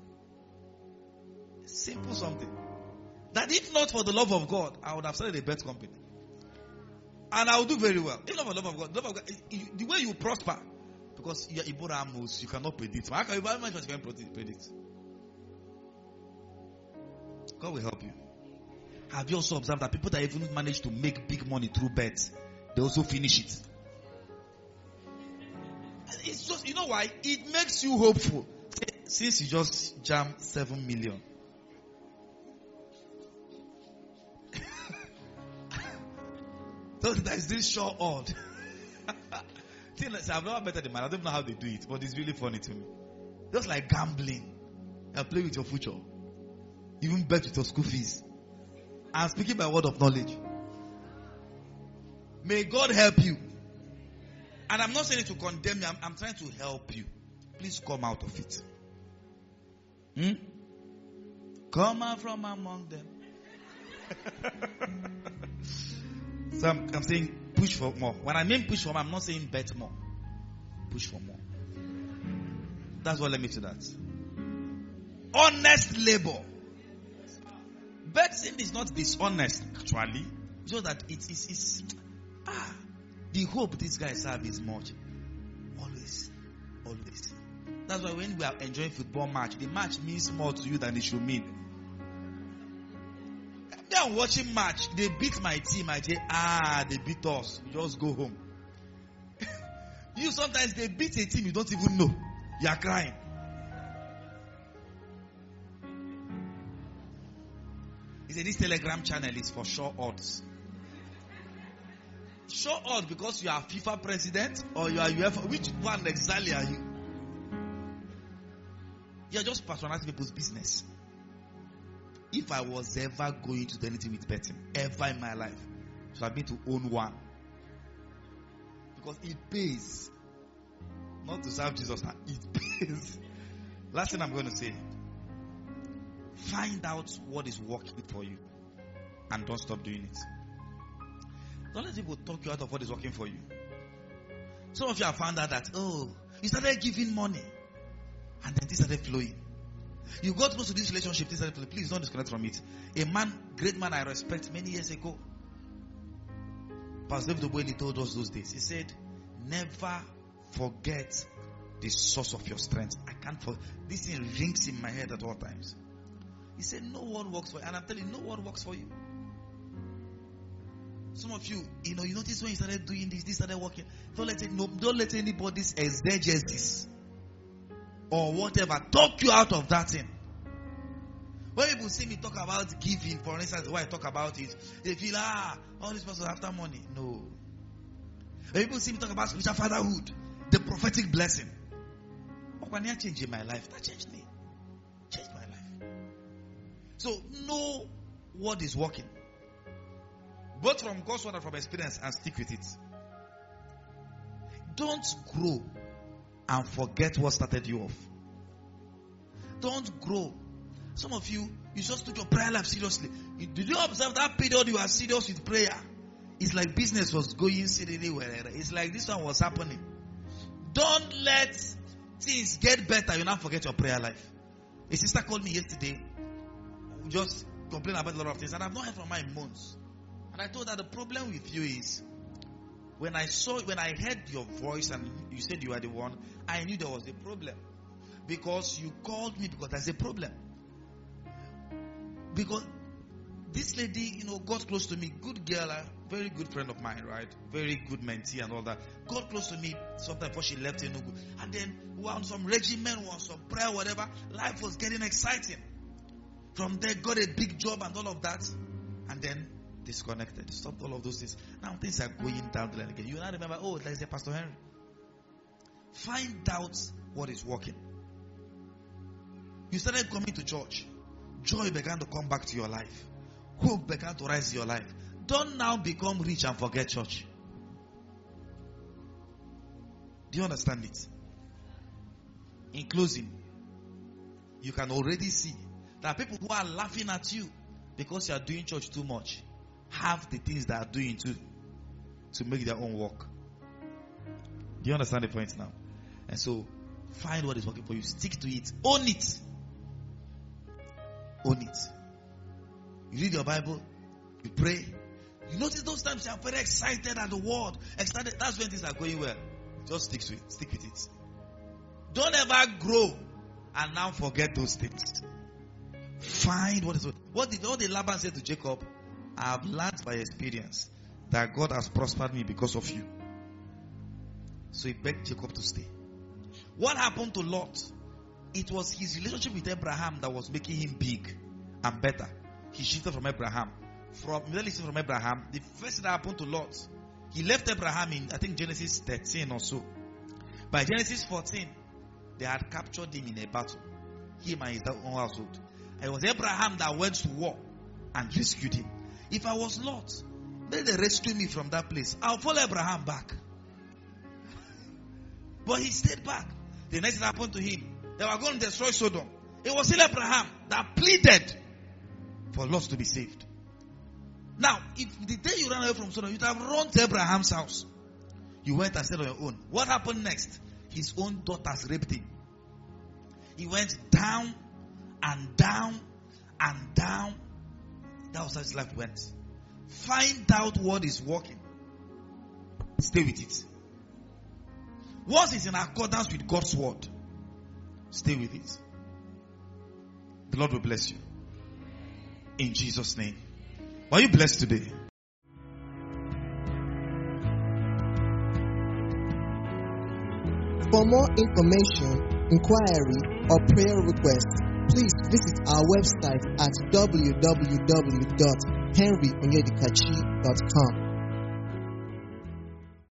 Simple something. That if not for the love of God, I would have started a bet company. And I will do very well. If not for the love of God, the way you prosper, because you are Ibora Amos, you cannot predict. How can you predict? God will help you. Have you also observed that people that even manage to make big money through bets, they also finish it? It's just, you know why? It makes you hopeful. Since you just jammed 7 million. So there is this sure odd. I've never betted the man. I don't know how they do it, but it's really funny to me. Just like gambling. You play with your future. Even bet with your school fees. I'm speaking by word of knowledge. May God help you. And I'm not saying it to condemn you. I'm trying to help you. Please come out of it. Come out from among them. So I'm saying push for more. When I mean push for more, I'm not saying bet more. Push for more. That's what led me to that. Honest labor. Betting is not dishonest, actually. Just that it is the hope these guys have is much. Always. That's why when we are enjoying football match, the match means more to you than it should mean. They are watching match. They beat my team. I say, they beat us. We just go home. You sometimes they beat a team you don't even know. You are crying. He said, this Telegram channel is for sure odds. Sure odds because you are FIFA president or you are UEFA. Which one exactly are you? You are just patronizing people's business. If I was ever going to do anything with betting, ever in my life, it should have been to own one. Because it pays. Not to serve Jesus, it pays. Last thing I'm going to say. Find out what is working for you. And don't stop doing it. Don't let people talk you out of what is working for you. Some of you have found out that, you started giving money. And then this started flowing. You got close to this relationship, this started flowing. Please don't disconnect from it. A man, great man I respect many years ago. Pastor David Oboeli told us those days. He said, never forget the source of your strength. I can't forget. This thing rings in my head at all times. He said, no one works for you. And I'm telling you, no one works for you. Some of you, you notice when you started doing this started working. Don't let anybody exegete this or whatever talk you out of that thing. When people see me talk about giving, for instance, the way I talk about it, they feel, all these people after money. No. When people see me talk about spiritual fatherhood, the prophetic blessing. When I changed my life, that changed me. Changed my life. So know what is working. Both from God's word and from experience, and stick with it. Don't grow and forget what started you off. Don't grow. Some of you just took your prayer life seriously. Did you observe that period you are serious with prayer? It's like business was going steadily wherever. It's like this one was happening. Don't let things get better. You now forget your prayer life. A sister called me yesterday. Just complain about a lot of things. And I've not heard from her in months. And I told her the problem with you is, when I heard your voice and you said you were the one, I knew there was a problem. Because you called me because there's a problem. Because this lady, got close to me. Good girl, a very good friend of mine, right? Very good mentee and all that. Got close to me sometime before she left Enugu. And then we were on some regimen, we were on some prayer, whatever. Life was getting exciting. From there, got a big job and all of that. And then disconnected. Stopped all of those things. Now things are going down the line again. You now remember, there's a Pastor Henry. Find out what is working. You started coming to church. Joy began to come back to your life. Hope began to rise in your life. Don't now become rich and forget church. Do you understand it? In closing, you can already see that people who are laughing at you because you are doing church too much have the things they are doing too to make their own work. Do you understand the point now? And so, find what is working for you. Stick to it. Own it. Own it. You read your Bible. You pray. You notice those times you are very excited at the word. Excited. That's when things are going well. Just stick to it. Stick with it. Don't ever grow and now forget those things. Find what is what did Laban say to Jacob? I have learned by experience that God has prospered me because of you. So he begged Jacob to stay. What happened to Lot? It was his relationship with Abraham that was making him big and better. He shifted from Abraham. From Abraham, the first thing that happened to Lot, he left Abraham in, I think, Genesis 13 or so. By Genesis 14, they had captured him in a battle. Him and his own household. And it was Abraham that went to war and rescued him. If I was Lot, then they rescued me from that place. I'll follow Abraham back. But he stayed back. The next thing happened to him, they were going to destroy Sodom. It was still Abraham that pleaded for Lot to be saved. Now, if the day you ran away from Sodom, you'd have run to Abraham's house. You went and stayed on your own. What happened next? His own daughters raped him. He went down and down and down. That was how his life went. Find out what is working. Stay with it. Once it's in accordance with God's word, stay with it. The Lord will bless you. In Jesus' name. Are you blessed today? For more information, inquiry, or prayer requests, please visit our website at www.henryonyedikachi.com.